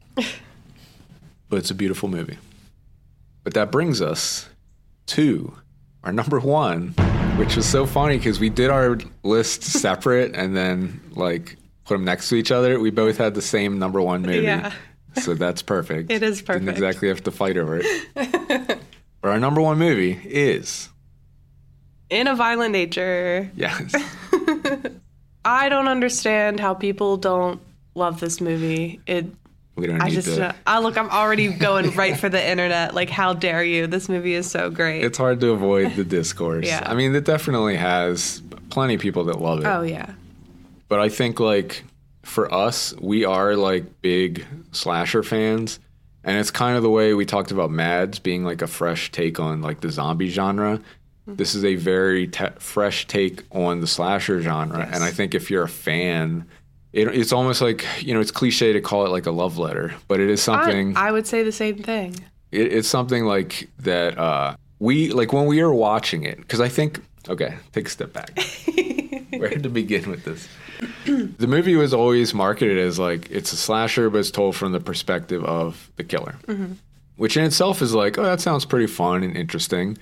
But it's a beautiful movie. But that brings us to our number one, which was so funny because we did our list separate and then like put them next to each other. We both had the same number one movie. Yeah. So that's perfect. It is perfect. Didn't exactly have to fight over it. But our number one movie is, In a Violent Nature. yes. I don't understand how people don't love this movie. It. We don't I need just. to. I look. I'm already going right for the internet. Like, how dare you? This movie is so great. It's hard to avoid the discourse. Yeah. I mean, it definitely has plenty of people that love it. Oh yeah. But I think, like, for us, we are, like, big slasher fans. And it's kind of the way we talked about Mads being, like, a fresh take on, like, the zombie genre. Mm-hmm. This is a very te- fresh take on the slasher genre. Yes. And I think if you're a fan, it, it's almost like, you know, it's cliche to call it, like, a love letter. But it is something... I, I would say the same thing. It, it's something, like, that uh, we... Like, when we were watching it... Because I think... Okay, take a step back. Where to begin with this? The movie was always marketed as like it's a slasher, but it's told from the perspective of the killer, mm-hmm. which in itself is like, oh, that sounds pretty fun and interesting.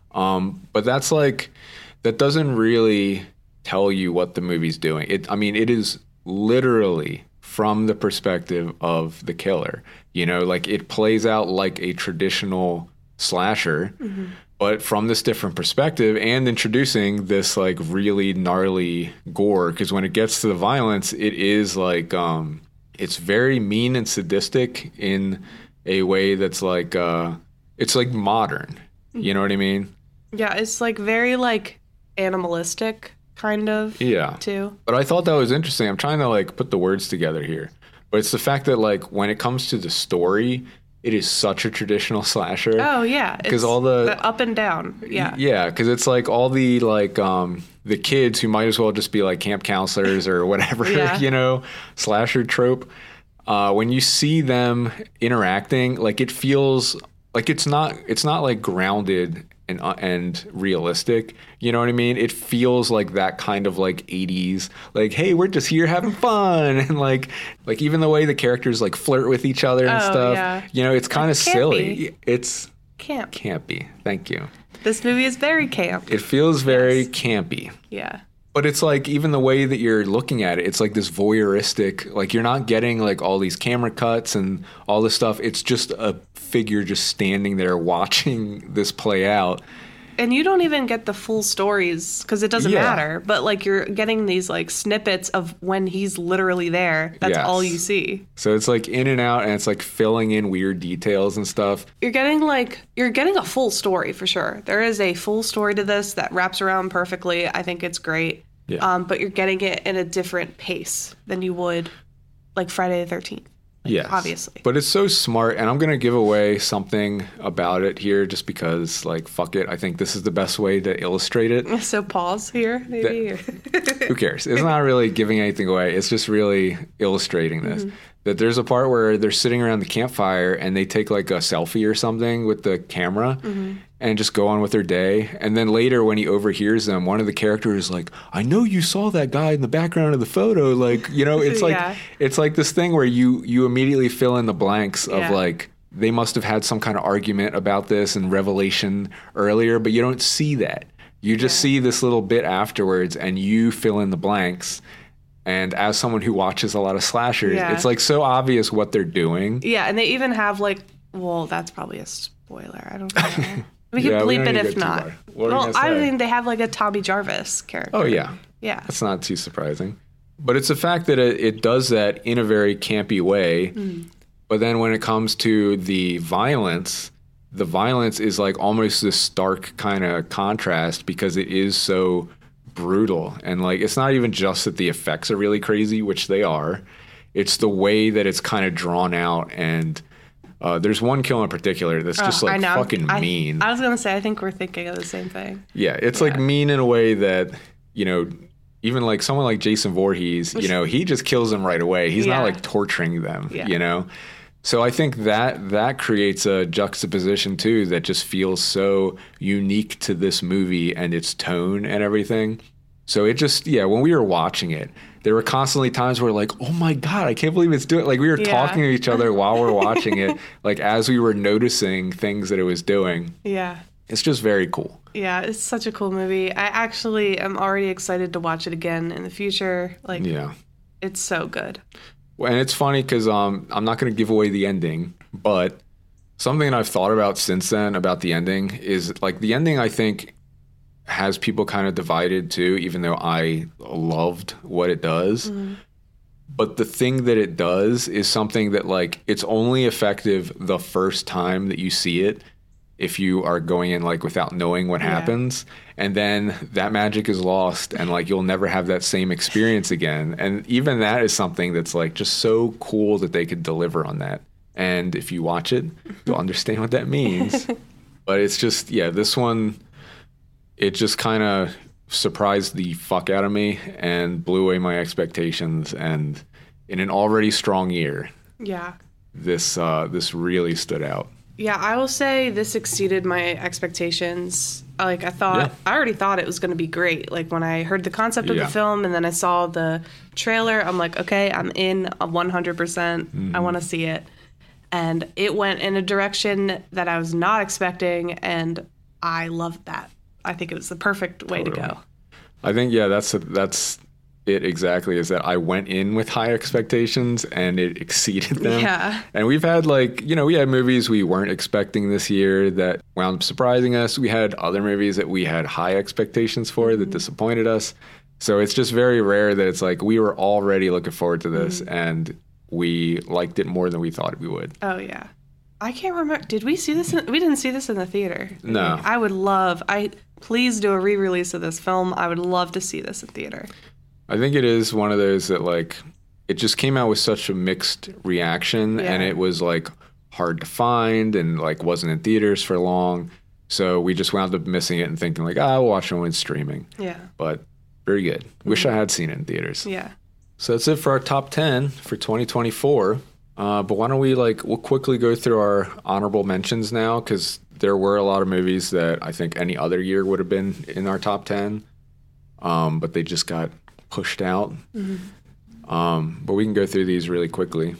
Um, but that's like that doesn't really tell you what the movie's doing. It, I mean, it is literally from the perspective of the killer. You know, like it plays out like a traditional slasher. Mm-hmm. But from this different perspective and introducing this like really gnarly gore, because when it gets to the violence, it is like um, it's very mean and sadistic in a way that's like uh, it's like modern. You know what I mean? Yeah, it's like very like animalistic kind of. Yeah. Too. But I thought that was interesting. I'm trying to like put the words together here, but it's the fact that like when it comes to the story. It is such a traditional slasher. Oh yeah, because all the, the up and down. Yeah, yeah, because it's like all the like um, the kids who might as well just be like camp counselors or whatever, yeah. you know, slasher trope. Uh, when you see them interacting, like it feels like it's not it's not like grounded and uh, and realistic. You know what I mean? It feels like that kind of like eighties, like, hey, we're just here having fun. And like, like even the way the characters like flirt with each other and oh, stuff, yeah. you know, it's kind of silly. Be. It's camp. Campy. Thank you. This movie is very camp. It feels very yes. campy. Yeah. But it's like even the way that you're looking at it, it's like this voyeuristic, like you're not getting like all these camera cuts and all this stuff. It's just a figure just standing there watching this play out. And you don't even get the full stories because it doesn't yeah. matter. But like you're getting these like snippets of when he's literally there. That's yes. all you see. So it's like in and out, and it's like filling in weird details and stuff. You're getting like you're getting a full story for sure. There is a full story to this that wraps around perfectly. I think it's great. Yeah. Um, but you're getting it in a different pace than you would like Friday the thirteenth. Like, yes. Obviously. But it's so smart, and I'm going to give away something about it here just because, like, fuck it. I think this is the best way to illustrate it. So pause here, maybe? That, who cares? It's not really giving anything away. It's just really illustrating this. Mm-hmm. That there's a part where they're sitting around the campfire, and they take, like, a selfie or something with the camera mm-hmm. and just go on with their day. And then later, when he overhears them, one of the characters is like, I know you saw that guy in the background of the photo. Like, you know, it's like yeah. it's like this thing where you you immediately fill in the blanks of yeah. like, they must have had some kind of argument about this and revelation earlier, but you don't see that. You just yeah. see this little bit afterwards, and you fill in the blanks. And as someone who watches a lot of slashers, yeah. it's like so obvious what they're doing. Yeah, and they even have like, well, that's probably a spoiler. I don't know. We can yeah, bleep we it if not. Well, I mean, they have like a Tommy Jarvis character. Oh, yeah. Yeah. That's not too surprising. But it's the fact that it, it does that in a very campy way. Mm. But then when it comes to the violence, the violence is like almost this stark kind of contrast because it is so brutal. And like, it's not even just that the effects are really crazy, which they are. It's the way that it's kind of drawn out. And uh, there's one kill in particular that's just oh, like I fucking I, mean. I was going to say, I think we're thinking of the same thing. Yeah, it's yeah. like mean in a way that, you know, even like someone like Jason Voorhees, you know, he just kills them right away. He's yeah. not like torturing them, yeah. you know? So I think that that creates a juxtaposition too that just feels so unique to this movie and its tone and everything. So it just, yeah, when we were watching it, there were constantly times where like, oh my God, I can't believe it's doing, like we were yeah. talking to each other while we're watching it, like as we were noticing things that it was doing. Yeah. It's just very cool. Yeah, it's such a cool movie. I actually am already excited to watch it again in the future. Like, yeah, it's so good. And it's funny because um, I'm not going to give away the ending, but something that I've thought about since then about the ending is like the ending, I think, has people kind of divided too, even though I loved what it does. Mm-hmm. But the thing that it does is something that, like, it's only effective the first time that you see it, if you are going in, like, without knowing what yeah. happens. And then that magic is lost, and, like, you'll never have that same experience again. And even that is something that's, like, just so cool that they could deliver on that. And if you watch it, you'll understand what that means. But it's just, yeah, this one, it just kind of surprised the fuck out of me and blew away my expectations. And in an already strong year, yeah, this uh, this really stood out. Yeah, I will say this exceeded my expectations. Like, I thought, yeah. I already thought it was going to be great. Like, when I heard the concept of yeah. the film and then I saw the trailer, I'm like, okay, I'm in one hundred percent. Mm-hmm. I want to see it. And it went in a direction that I was not expecting, and I loved that. I think it was the perfect way totally. to go. I think, yeah, that's a, that's it exactly, is that I went in with high expectations and it exceeded them. Yeah. And we've had, like, you know, we had movies we weren't expecting this year that wound up surprising us. We had other movies that we had high expectations for mm-hmm. that disappointed us. So it's just very rare that it's like we were already looking forward to this mm-hmm. and we liked it more than we thought we would. Oh, yeah. I can't remember. Did we see this? In, we didn't see this in the theater. No. I would love, I please do a re-release of this film. I would love to see this in theater. I think it is one of those that, like, it just came out with such a mixed reaction yeah. and it was, like, hard to find and, like, wasn't in theaters for long. So we just wound up missing it and thinking, like, ah, we'll watch it when it's streaming. Yeah. But very good. Mm-hmm. Wish I had seen it in theaters. Yeah. So that's it for our top ten for twenty twenty-four. Uh, but why don't we, like, we'll quickly go through our honorable mentions now, because there were a lot of movies that I think any other year would have been in our top ten, um, but they just got pushed out. Mm-hmm. Um, but we can go through these really quickly.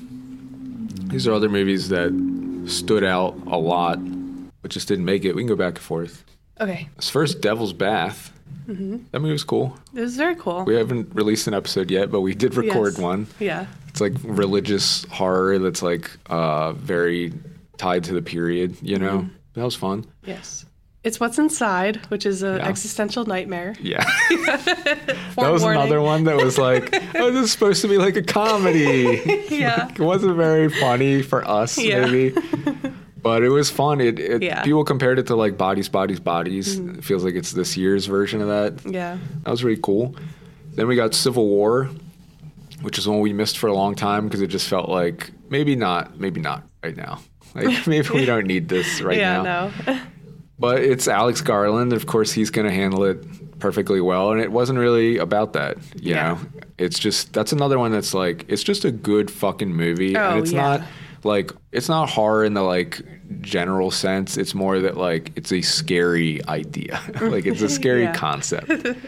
These are other movies that stood out a lot, but just didn't make it. We can go back and forth. Okay. This first, Devil's Bath. Mm-hmm. That movie was cool. It was very cool. We haven't released an episode yet, but we did record yes. one. Yeah. It's like religious horror that's like uh, very tied to the period, you know? Mm-hmm. That was fun. Yes. It's What's Inside, which is an yeah. existential nightmare. Yeah. That was another one that was like, oh, this is supposed to be like a comedy. Yeah. Like, it wasn't very funny for us, yeah. maybe. But it was fun. It, it yeah. People compared it to like Bodies, Bodies, Bodies. Mm. It feels like it's this year's version of that. Yeah. That was really cool. Then we got Civil War, which is one we missed for a long time because it just felt like maybe not, maybe not right now. Like maybe we don't need this right yeah, now. Yeah, no. But it's Alex Garland. Of course, he's going to handle it perfectly well. And it wasn't really about that, you yeah. know? It's just, that's another one that's like, it's just a good fucking movie. Oh, and it's yeah. not like, it's not horror in the like general sense. It's more that like, it's a scary idea. Like it's a scary yeah. concept.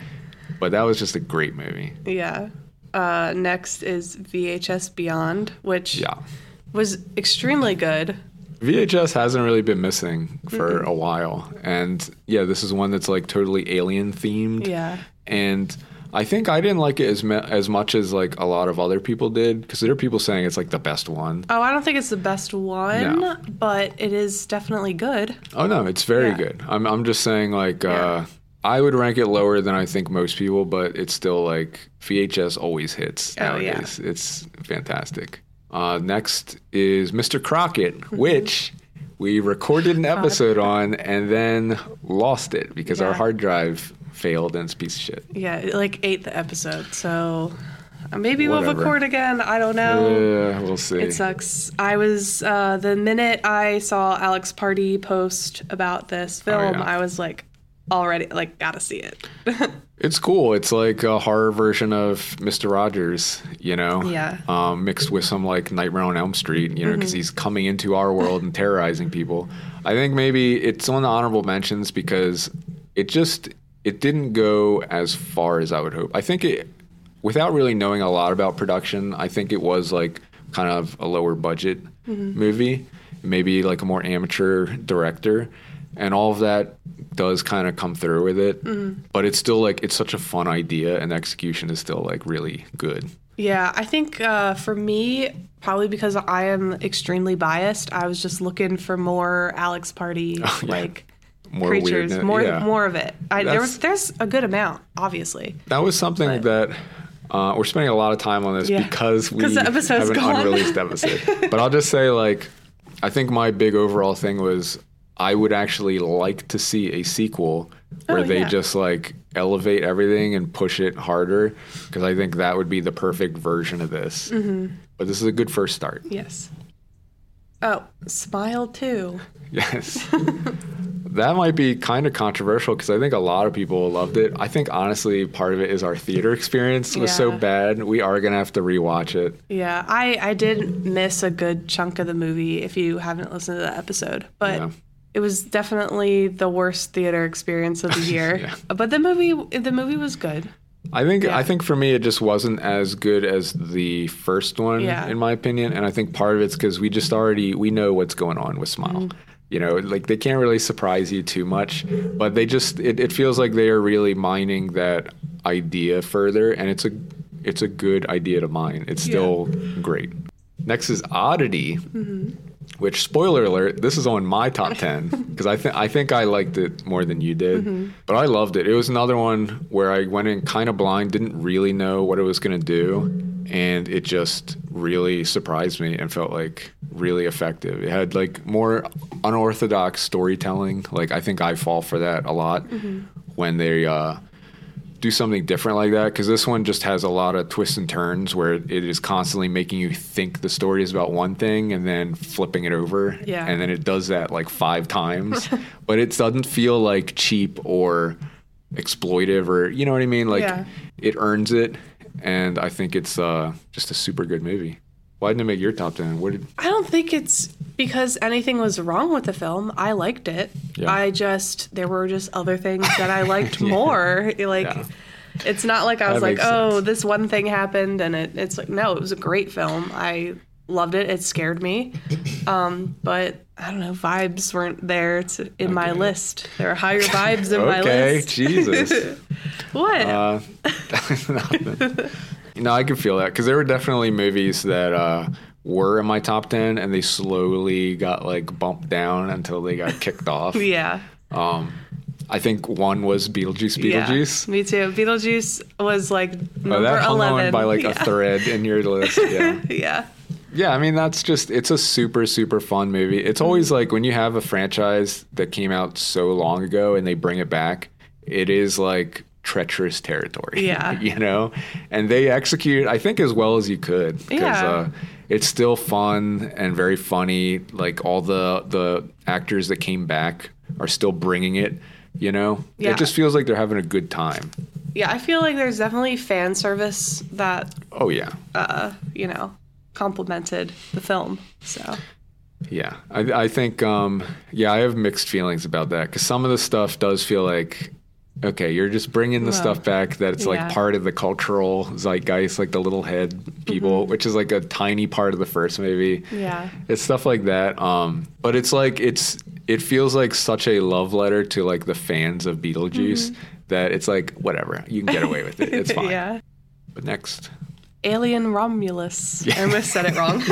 But that was just a great movie. Yeah. Uh, next is V H S Beyond, which yeah. was extremely good. V H S hasn't really been missing for mm-hmm. a while. And yeah, this is one that's like totally alien themed. Yeah. And I think I didn't like it as me- as much as like a lot of other people did, because there are people saying it's like the best one. Oh, I don't think it's the best one, no. but it is definitely good. Oh no, it's very yeah. good. I'm I'm just saying like yeah. uh, I would rank it lower than I think most people, but it's still like V H S always hits oh, nowadays. Yeah. It's fantastic. Uh, next is Mister Crockett, which we recorded an episode on and then lost it because yeah. our hard drive failed and it's a piece of shit. Yeah, it like ate the episode. So maybe Whatever. we'll record again. I don't know. Yeah, we'll see. It sucks. I was, uh, the minute I saw Alex Pardee post about this film, oh, yeah. I was like, already, like, gotta see it. It's cool. It's like a horror version of Mister Rogers, you know? Yeah. Um, mixed with some like Nightmare on Elm Street, you know, because mm-hmm. he's coming into our world and terrorizing people. I think maybe it's on the honorable mentions because it just, it didn't go as far as I would hope. I think it, without really knowing a lot about production, I think it was like kind of a lower budget mm-hmm. movie, maybe like a more amateur director. And all of that does kind of come through with it. Mm-hmm. But it's still like, it's such a fun idea and the execution is still like really good. Yeah, I think uh, for me, probably because I am extremely biased, I was just looking for more Alex Pardee, oh, yeah. like more creatures, weirdness. more yeah. more of it. I, there That's- was there's a good amount, obviously. That was something But- that uh, we're spending a lot of time on this Yeah. because we 'Cause the have episode's an gone. unreleased episode. But I'll just say, like, I think my big overall thing was I would actually like to see a sequel where Oh, they yeah. just like elevate everything and push it harder, because I think that would be the perfect version of this. Mm-hmm. But this is a good first start. Yes. Oh, Smile too. Yes. That might be kind of controversial because I think a lot of people loved it. I think honestly part of it is our theater experience was so Yeah. bad. We are going to have to rewatch it. Yeah, I I did miss a good chunk of the movie if you haven't listened to the episode, but Yeah. it was definitely the worst theater experience of the year. Yeah. But the movie the movie was good. I think Yeah. I think for me it just wasn't as good as the first one Yeah. in my opinion, and I think part of it's because we just already we know what's going on with Smile. Mm-hmm. You know, like they can't really surprise you too much, but they just it, it feels like they are really mining that idea further, and it's a it's a good idea to mine. It's still great. Next is Oddity. Mm-hmm. Which, spoiler alert, this is on my top ten because I think I think I liked it more than you did, Mm-hmm. but I loved it. It was another one where I went in kind of blind, didn't really know what it was going to do, and it just really surprised me and felt like really effective. It had like more unorthodox storytelling. Like I think I fall for that a lot Mm-hmm. when they uh, do something different like that, because this one just has a lot of twists and turns where it is constantly making you think the story is about one thing and then flipping it over. Yeah. And then it does that like five times, but it doesn't feel like cheap or exploitive or, you know what I mean? Like Yeah. it earns it. And I think it's uh, just a super good movie. Why didn't it make your top ten? What did, I don't think it's because anything was wrong with the film. I liked it. Yeah. I just there were just other things that I liked Yeah. more. Like Yeah. it's not like I was That like, makes oh, sense. this one thing happened and it, it's like no, it was a great film. I loved it. It scared me. Um, but I don't know, vibes weren't there to, in my Okay. list. There are higher vibes in my okay, list. Jesus. What? Uh, nothing. No, I can feel that because there were definitely movies that uh, were in my top ten and they slowly got like bumped down until they got kicked off. yeah. Um, I think one was Beetlejuice. Beetlejuice. Yeah, me too. Beetlejuice was like number Oh, that hung eleven on by like yeah. a thread in your list. Yeah. yeah. Yeah, I mean that's just it's a super super fun movie. It's always like when you have a franchise that came out so long ago and they bring it back, it is like treacherous territory. Yeah. you know, and they execute I think as well as you could because Yeah. uh, it's still fun and very funny. Like all the the actors that came back are still bringing it. You know, Yeah. it just feels like they're having a good time. Yeah, I feel like there's definitely fan service that, Oh yeah. uh, you know, complimented the film. So, Yeah, I, I think, um, yeah, I have mixed feelings about that because some of the stuff does feel like, okay, you're just bringing the Well, stuff back that it's yeah. like part of the cultural zeitgeist, like the little head people, Mm-hmm. which is like a tiny part of the first movie. yeah. It's stuff like that. Um, but it's like, it's, it feels like such a love letter to like the fans of Beetlejuice that it's like, whatever, you can get away with it. It's fine. Mm-hmm. yeah. But next. Alien Romulus. I almost said it wrong.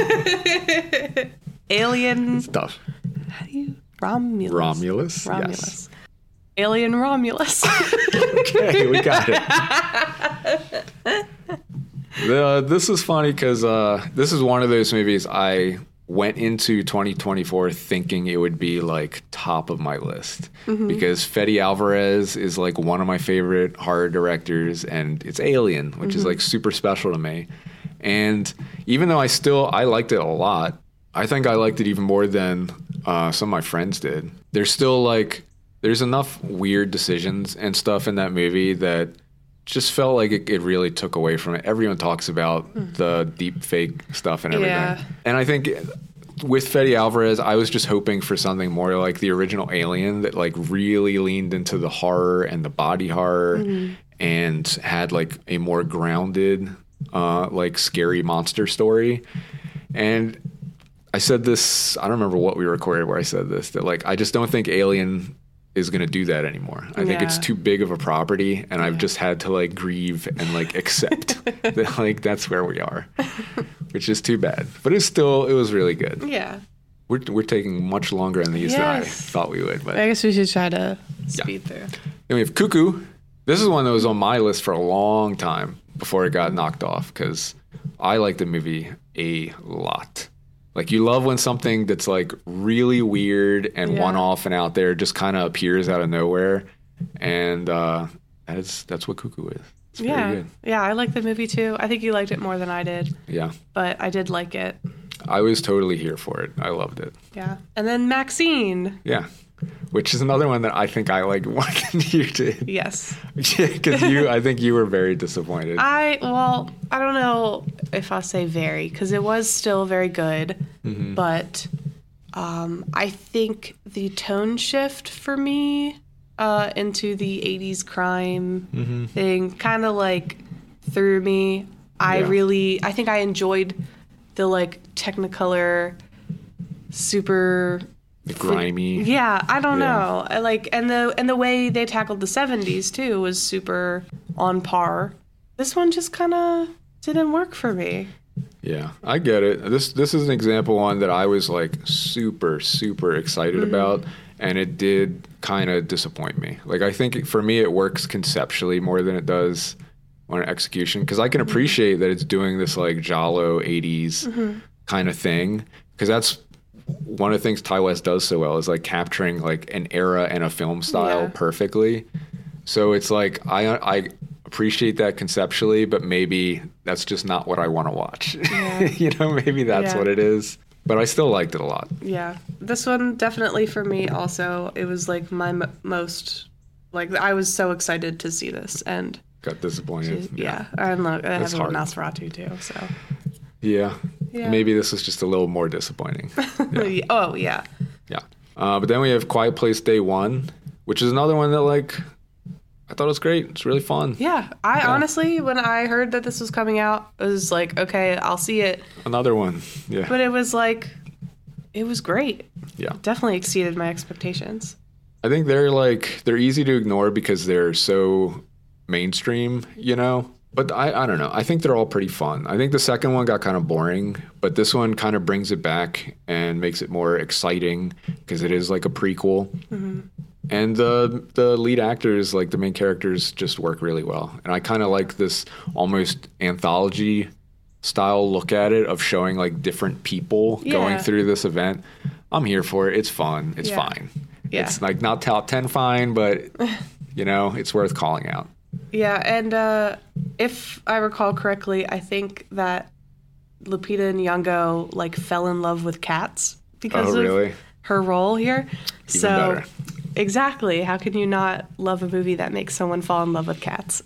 Alien. Stuff. How do you. Romulus. Romulus? Romulus. Yes. Alien Romulus. Okay, we got it. the, this is funny because uh, this is one of those movies I went into twenty twenty-four thinking it would be like top of my list because Fede Alvarez is like one of my favorite horror directors and it's Alien, which is like super special to me. And even though I still, I liked it a lot, I think I liked it even more than uh, some of my friends did. There's still like, there's enough weird decisions and stuff in that movie that just felt like it, it really took away from it. Everyone talks about the deep fake stuff and everything. Yeah. And I think with Fede Alvarez, I was just hoping for something more like the original Alien that like really leaned into the horror and the body horror and had like a more grounded, uh, like scary monster story. And I said this, I don't remember what we recorded where I said this, that like, I just don't think Alien is going to do that anymore. I think it's Yeah. too big of a property and I've just had to like grieve and like accept that like that's where we are, which is too bad. But it's still, it was really good. yeah. we're we're taking much longer on these than I Yes. thought we would. But I guess we should try to speed through. then we have Cuckoo. This is one that was on my list for a long time before it got knocked off because I like the movie a lot. Like, you love when something that's like really weird and Yeah. one-off and out there just kind of appears out of nowhere, and uh, that's that's what Cuckoo is. It's very Yeah. good. Yeah, I like the movie too. I think you liked it more than I did, Yeah, but I did like it. I was totally here for it. I loved it. Yeah. And then Maxine. Yeah, which is another one that I think I like more than you did. Yes. Because you, I think you were very disappointed. I, well, I don't know if I'll say very, because it was still very good, Mm-hmm. but um, I think the tone shift for me uh, into the eighties crime Mm-hmm. thing kind of like threw me. I Yeah. really, I think I enjoyed the like Technicolor super The grimy. yeah, I don't Yeah. know. I like and the and the way they tackled the seventies too was super on par. This one just kind of didn't work for me. Yeah, I get it. This this is an example one that I was like super super excited Mm-hmm. about, and it did kind of disappoint me. Like, I think for me it works conceptually more than it does on execution, because I can Mm-hmm. appreciate that it's doing this like Giallo eighties Mm-hmm. kind of thing, because that's one of the things Ty West does so well is like capturing like an era and a film style Yeah. perfectly. So it's like I I appreciate that conceptually, but maybe that's just not what I want to watch. Yeah. You know, maybe that's Yeah. what it is. But I still liked it a lot. Yeah, this one definitely for me also. It was like my m- most like I was so excited to see this, and Got disappointed. yeah, I know I have That's a hard. Nosferatu too. So Yeah. Yeah. Maybe this is just a little more disappointing. Yeah. oh yeah, Yeah. Uh, but then we have Quiet Place Day One, which is another one that like I thought it was great. It's really fun. yeah. I Yeah. honestly, when I heard that this was coming out, I was like, okay, I'll see it. Another one. Yeah. But it was like, it was great. Yeah. Definitely exceeded my expectations. I think they're like they're easy to ignore because they're so mainstream, you know. But I, I don't know. I think they're all pretty fun. I think the second one got kind of boring, but this one kind of brings it back and makes it more exciting because it is like a prequel. And the the lead actors, like the main characters, just work really well. And I kind of like this almost anthology style look at it of showing like different people going Yeah. through this event. I'm here for it. It's fun. It's Yeah. fine. Yeah. It's like not top ten fine, but you know, it's worth calling out. Yeah, and uh, if I recall correctly, I think that Lupita Nyong'o like fell in love with cats because Oh, of really? her role here. so better. exactly, how can you not love a movie that makes someone fall in love with cats?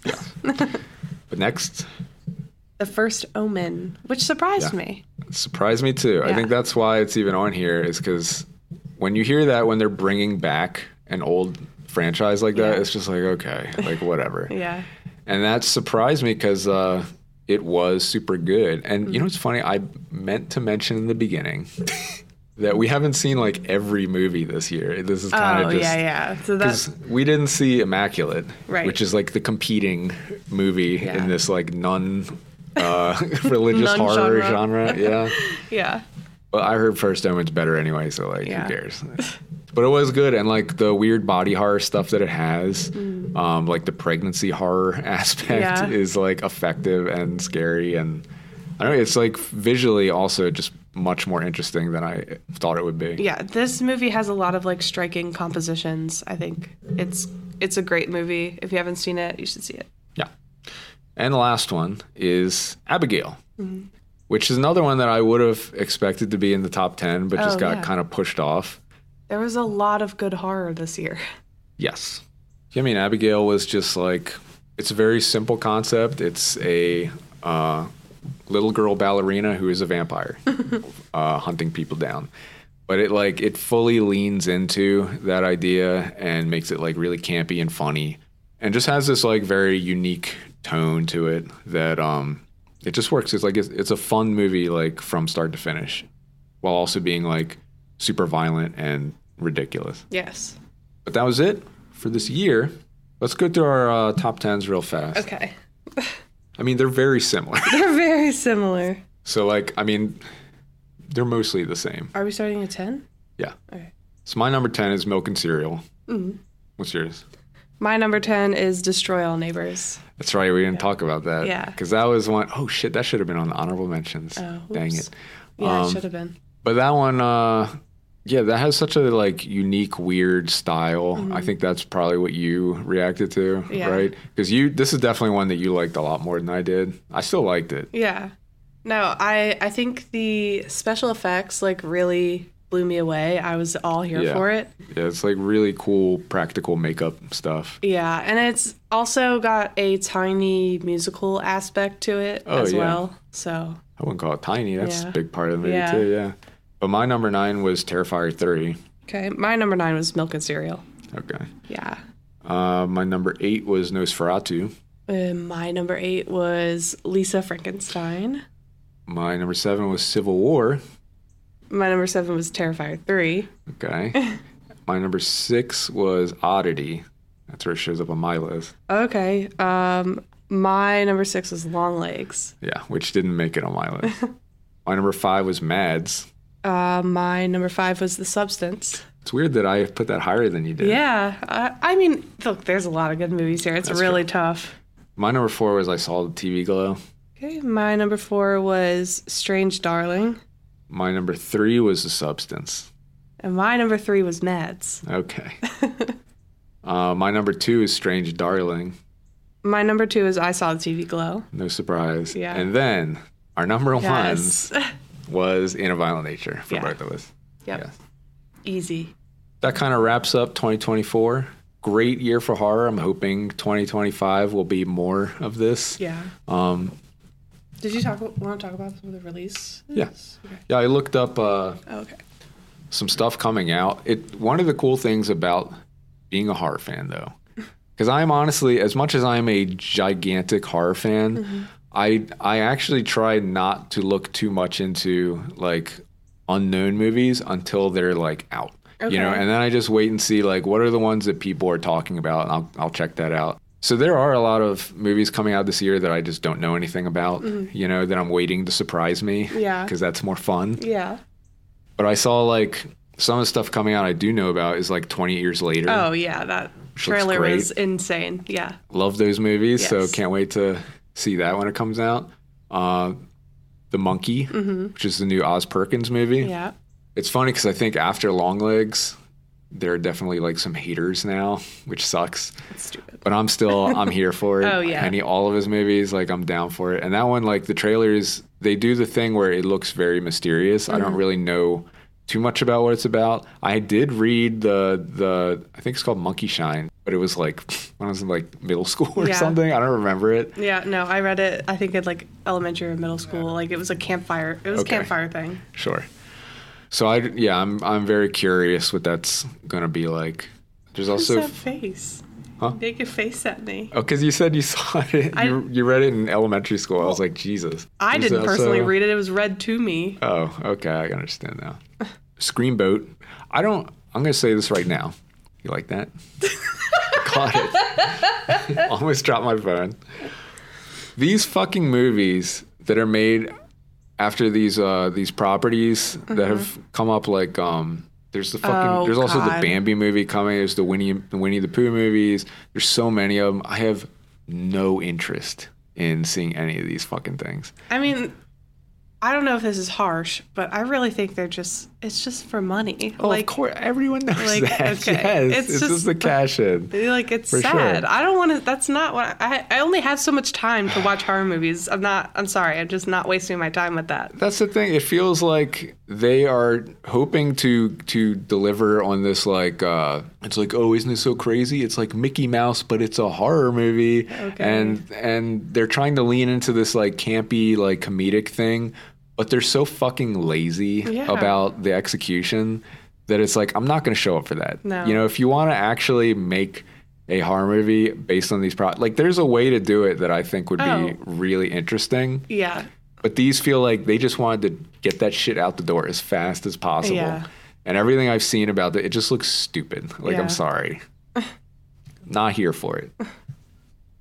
But next, The First Omen, which surprised Yeah. me. it surprised me too. I Yeah. think that's why it's even on here is because when you hear that when they're bringing back an old franchise like that, Yeah. it's just like, okay, like whatever. Yeah. And that surprised me because uh, it was super good. And Mm-hmm. you know what's funny? I meant to mention in the beginning that we haven't seen like every movie this year. This is kind Oh of just yeah, yeah. So because that's we didn't see Immaculate, Right. which is like the competing movie Yeah. in this like nun uh, religious Nun horror genre. genre. Yeah. yeah. But I heard First Omen's better anyway, so like Yeah. who cares? But it was good, and like the weird body horror stuff that it has, um, like the pregnancy horror aspect Mm. Yeah. is like effective and scary, and I don't know. It's like visually also just much more interesting than I thought it would be. Yeah, this movie has a lot of like striking compositions. I think it's it's a great movie. If you haven't seen it, you should see it. Yeah. And the last one is Abigail, Mm-hmm. which is another one that I would have expected to be in the top ten, but just Oh, got yeah. kind of pushed off. There was a lot of good horror this year. Yes. I mean, Abigail was just like, it's a very simple concept. It's a uh, little girl ballerina who is a vampire uh, hunting people down. But it like, it fully leans into that idea and makes it like really campy and funny and just has this like very unique tone to it that um, it just works. It's like, it's, it's a fun movie like from start to finish while also being like super violent and ridiculous. Yes. But that was it for this year. Let's go through our uh, top tens real fast. Okay. I mean, they're very similar. They're very similar. So, like, I mean, they're mostly the same. Are we starting at ten? Yeah. Okay. So my number ten is Milk and Cereal. Mm-hmm. What's yours? My number ten is Destroy All Neighbors. That's right. We didn't yeah. talk about that. Yeah. Because that was one, oh shit, that should have been on the honorable mentions. Oh, dang it. Yeah, um, it should have been. But that one, uh, yeah, that has such a like unique, weird style. Mm-hmm. I think that's probably what you reacted to, yeah. right? Because you, this is definitely one that you liked a lot more than I did. I still liked it. Yeah. No, I I think the special effects like really blew me away. I was all here yeah. for it. Yeah, it's like really cool practical makeup stuff. Yeah, and it's also got a tiny musical aspect to it oh, as yeah. well. So I wouldn't call it tiny. That's yeah. a big part of the movie yeah. too. Yeah. But my number nine was Terrifier three. Okay, my number nine was Milk and Cereal. Okay. Yeah. Uh, my number eight was Nosferatu. And my number eight was Lisa Frankenstein. My number seven was Civil War. My number seven was Terrifier three. Okay. My number six was Oddity. That's where it shows up on my list. Okay. Um, my number six was Long Legs. Yeah, which didn't make it on my list. My number five was Mads. Uh, my number five was The Substance. It's weird that I put that higher than you did. Yeah. I, I mean, look, there's a lot of good movies here. It's That's really true. tough. My number four was I Saw the T V Glow. Okay. My number four was Strange Darling. My number three was The Substance. And my number three was Mads. Okay. uh, my number two is Strange Darling. My number two is I Saw the T V Glow. No surprise. Yeah. And then our number yes. one was In a Violent Nature for yeah. both of us. Yep. Yes. Easy. That kind of wraps up twenty twenty-four. Great year for horror. I'm hoping twenty twenty-five will be more of this. Yeah. Um, Did you talk? Want to talk about some of the release? Yeah. Okay. Yeah, I looked up uh, Oh, okay. some stuff coming out. It one of the cool things about being a horror fan, though, because I'm honestly, as much as I'm a gigantic horror fan, mm-hmm. I I actually try not to look too much into like unknown movies until they're like out. Okay. You know, and then I just wait and see like what are the ones that people are talking about, and I'll I'll check that out. So there are a lot of movies coming out this year that I just don't know anything about, mm-hmm. you know, that I'm waiting to surprise me. Yeah. Because that's more fun. Yeah. But I saw like some of the stuff coming out I do know about is like twenty years later. Oh, yeah. That trailer was insane. Yeah. Love those movies. Yes. So can't wait to see that when it comes out. Uh, The Monkey, mm-hmm. which is the new Oz Perkins movie. Yeah. It's funny because I think after Longlegs, there are definitely like some haters now, which sucks. That's stupid. But I'm still, I'm here for it. Oh, yeah. Any, all of his movies, like I'm down for it. And that one, like the trailers, they do the thing where it looks very mysterious. Mm-hmm. I don't really know too much about what it's about. I did read the, the I think it's called Monkey Shine, but it was like, when I was in like middle school or yeah. something. I don't remember it. Yeah, no, I read it, I think at like elementary or middle school. Like it was a campfire, it was Okay. a campfire thing. Sure. So I, yeah, I'm I'm very curious what that's gonna be like. There's What's also that face? Huh? Make a face at me. Oh, because you said you saw it. I, you, you read it in elementary school. I was like, Jesus. I Is didn't that personally so? read it. It was read to me. Oh, okay. I understand now. Screamboat. I don't. I'm gonna say this right now. You like that? Caught it. Almost dropped my phone. These fucking movies that are made after these uh, these properties mm-hmm. that have come up, like um, there's the fucking oh, there's also God. the Bambi movie coming. There's the Winnie the Winnie the Pooh movies. There's so many of them. I have no interest in seeing any of these fucking things. I mean, I don't know if this is harsh, but I really think they're just, it's just for money. Oh, like, of course. Everyone knows like, that. okay. Yes. It's It's, just- just the cash in. Like, it's For sad. sure. I don't want to, that's not what, I, I only have so much time to watch horror movies. I'm not, I'm sorry. I'm just not wasting my time with that. That's the thing. It feels like they are hoping to to deliver on this, like, uh, it's like, oh, isn't it so crazy? It's like Mickey Mouse, but it's a horror movie. Okay. And and they're trying to lean into this, like, campy, like, comedic thing. But they're so fucking lazy Yeah. about the execution that it's like, I'm not going to show up for that. No. You know, if you want to actually make a horror movie based on these pro, like there's a way to do it that I think would Oh. be really interesting. Yeah. But these feel like they just wanted to get that shit out the door as fast as possible. Yeah. And everything I've seen about it, it just looks stupid. Like, Yeah. I'm sorry. Not here for it.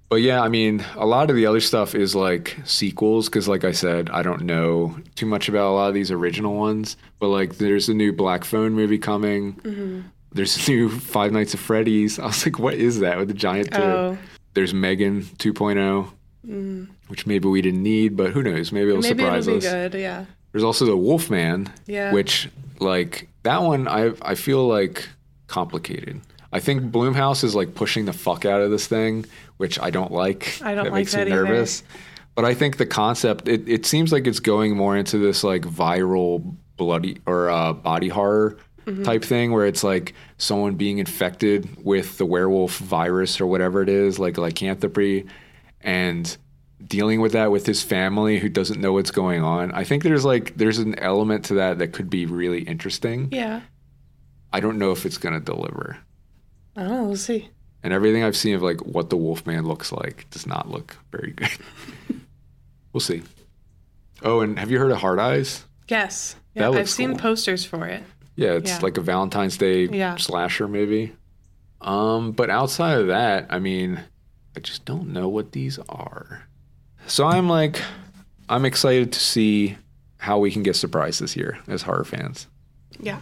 But yeah, I mean, a lot of the other stuff is like sequels because, like I said, I don't know too much about a lot of these original ones. But like, there's a new Black Phone movie coming. Mm-hmm. There's a new Five Nights at Freddy's. I was like, what is that with the giant turd? Oh. There's Megan two point oh, mm. which maybe we didn't need, but who knows? Maybe it'll maybe surprise it'll be us. Good, yeah. There's also the Wolfman, yeah. which like that one I I feel like complicated. I think Blumhouse is like pushing the fuck out of this thing, which I don't like. I don't that like makes that me nervous. Either. But I think the concept it, it seems like it's going more into this like viral bloody or uh, body horror mm-hmm. type thing where it's like someone being infected with the werewolf virus or whatever it is, like lycanthropy, and dealing with that with his family who doesn't know what's going on. I think there's like there's an element to that that could be really interesting. Yeah. I don't know if it's going to deliver. I don't know. We'll see. And everything I've seen of like what the Wolfman looks like does not look very good. We'll see. Oh, and have you heard of Hard Eyes? Yes. Yeah, I've seen cool. posters for it. Yeah, it's yeah. like a Valentine's Day yeah. slasher movie. Um, but outside of that, I mean, I just don't know what these are. So I'm like, I'm excited to see how we can get surprised this year as horror fans. Yeah.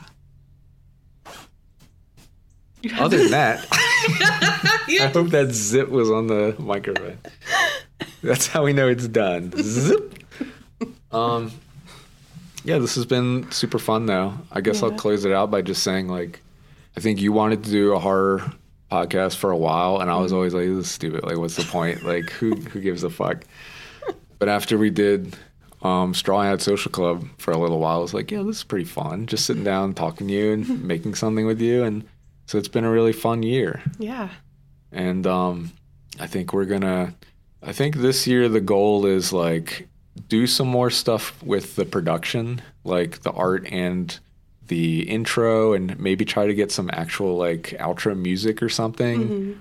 Other than that, I hope that zip was on the microphone. That's how we know it's done. Zip. Um, yeah, this has been super fun, though. I guess yeah. I'll close it out by just saying, like, I think you wanted to do a horror podcast for a while, and I was always like, this is stupid. Like, what's the point? Like, who who gives a fuck? But after we did um, Straw Hat Social Club for a little while, I was like, yeah, this is pretty fun. Just sitting down, talking to you, and making something with you, and so it's been a really fun year. Yeah. And um, I think we're going to, I think this year the goal is like do some more stuff with the production, like the art and the intro, and maybe try to get some actual like outro music or something. Mm-hmm.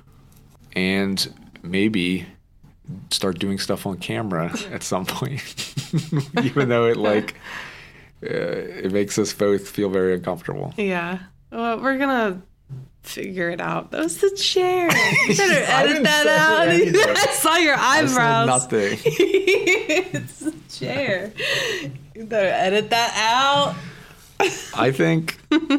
And maybe start doing stuff on camera at some point, even though it like, uh, it makes us both feel very uncomfortable. Yeah. Well, we're going to figure it out. That was the chair. You better edit that out. I saw your eyebrows. I said nothing. It's the chair. You better edit that out. I think,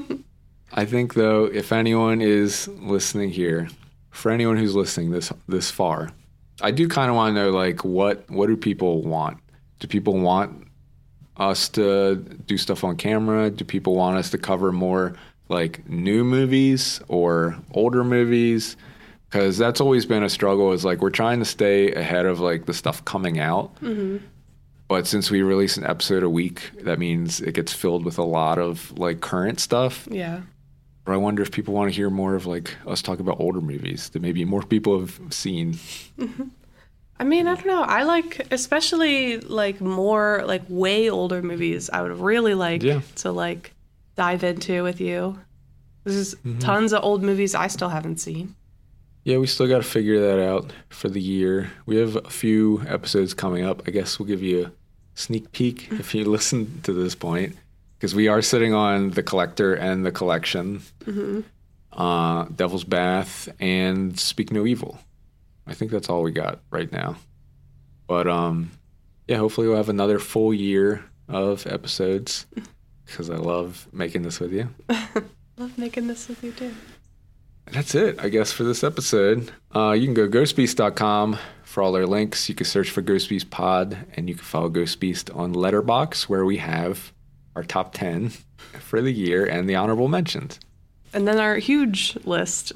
I think though, if anyone is listening here, for anyone who's listening this this far, I do kind of want to know like what what do people want? Do people want us to do stuff on camera? Do people want us to cover more like new movies or older movies? Because that's always been a struggle, is like we're trying to stay ahead of like the stuff coming out. Mm-hmm. But since we release an episode a week, that means it gets filled with a lot of like current stuff. Yeah. But I wonder if people want to hear more of like us talk about older movies that maybe more people have seen. Mm-hmm. I mean, I don't know. I like, especially like more like way older movies. I would really like yeah. to like dive into with you. There's mm-hmm. tons of old movies I still haven't seen. Yeah, we still got to figure that out for the year. We have a few episodes coming up. I guess we'll give you a sneak peek if you listen to this point, because we are sitting on The Collector and The Collection, mm-hmm. uh, Devil's Bath, and Speak No Evil. I think that's all we got right now. But um, yeah, hopefully we'll have another full year of episodes, because I love making this with you. Love making this with you too. That's it, I guess, for this episode. Uh, you can go ghost beast dot com for all our links. You can search for Ghost Beast Pod, and you can follow Ghost Beast on Letterboxd, where we have our top ten for the year and the honorable mentions. And then our huge list.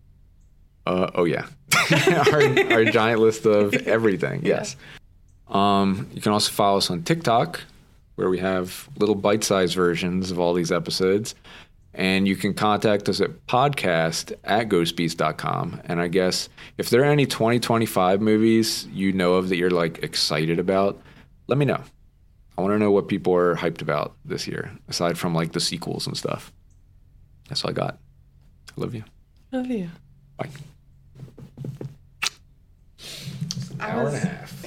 Uh, oh, yeah. our, our giant list of everything, yes. Yeah. Um, you can also follow us on TikTok, where we have little bite-sized versions of all these episodes. And you can contact us at podcast at ghost beast dot com. And I guess if there are any twenty twenty-five movies you know of that you're like excited about, let me know. I want to know what people are hyped about this year, aside from like the sequels and stuff. That's all I got. I love you. Love you. Bye. Hour and a half.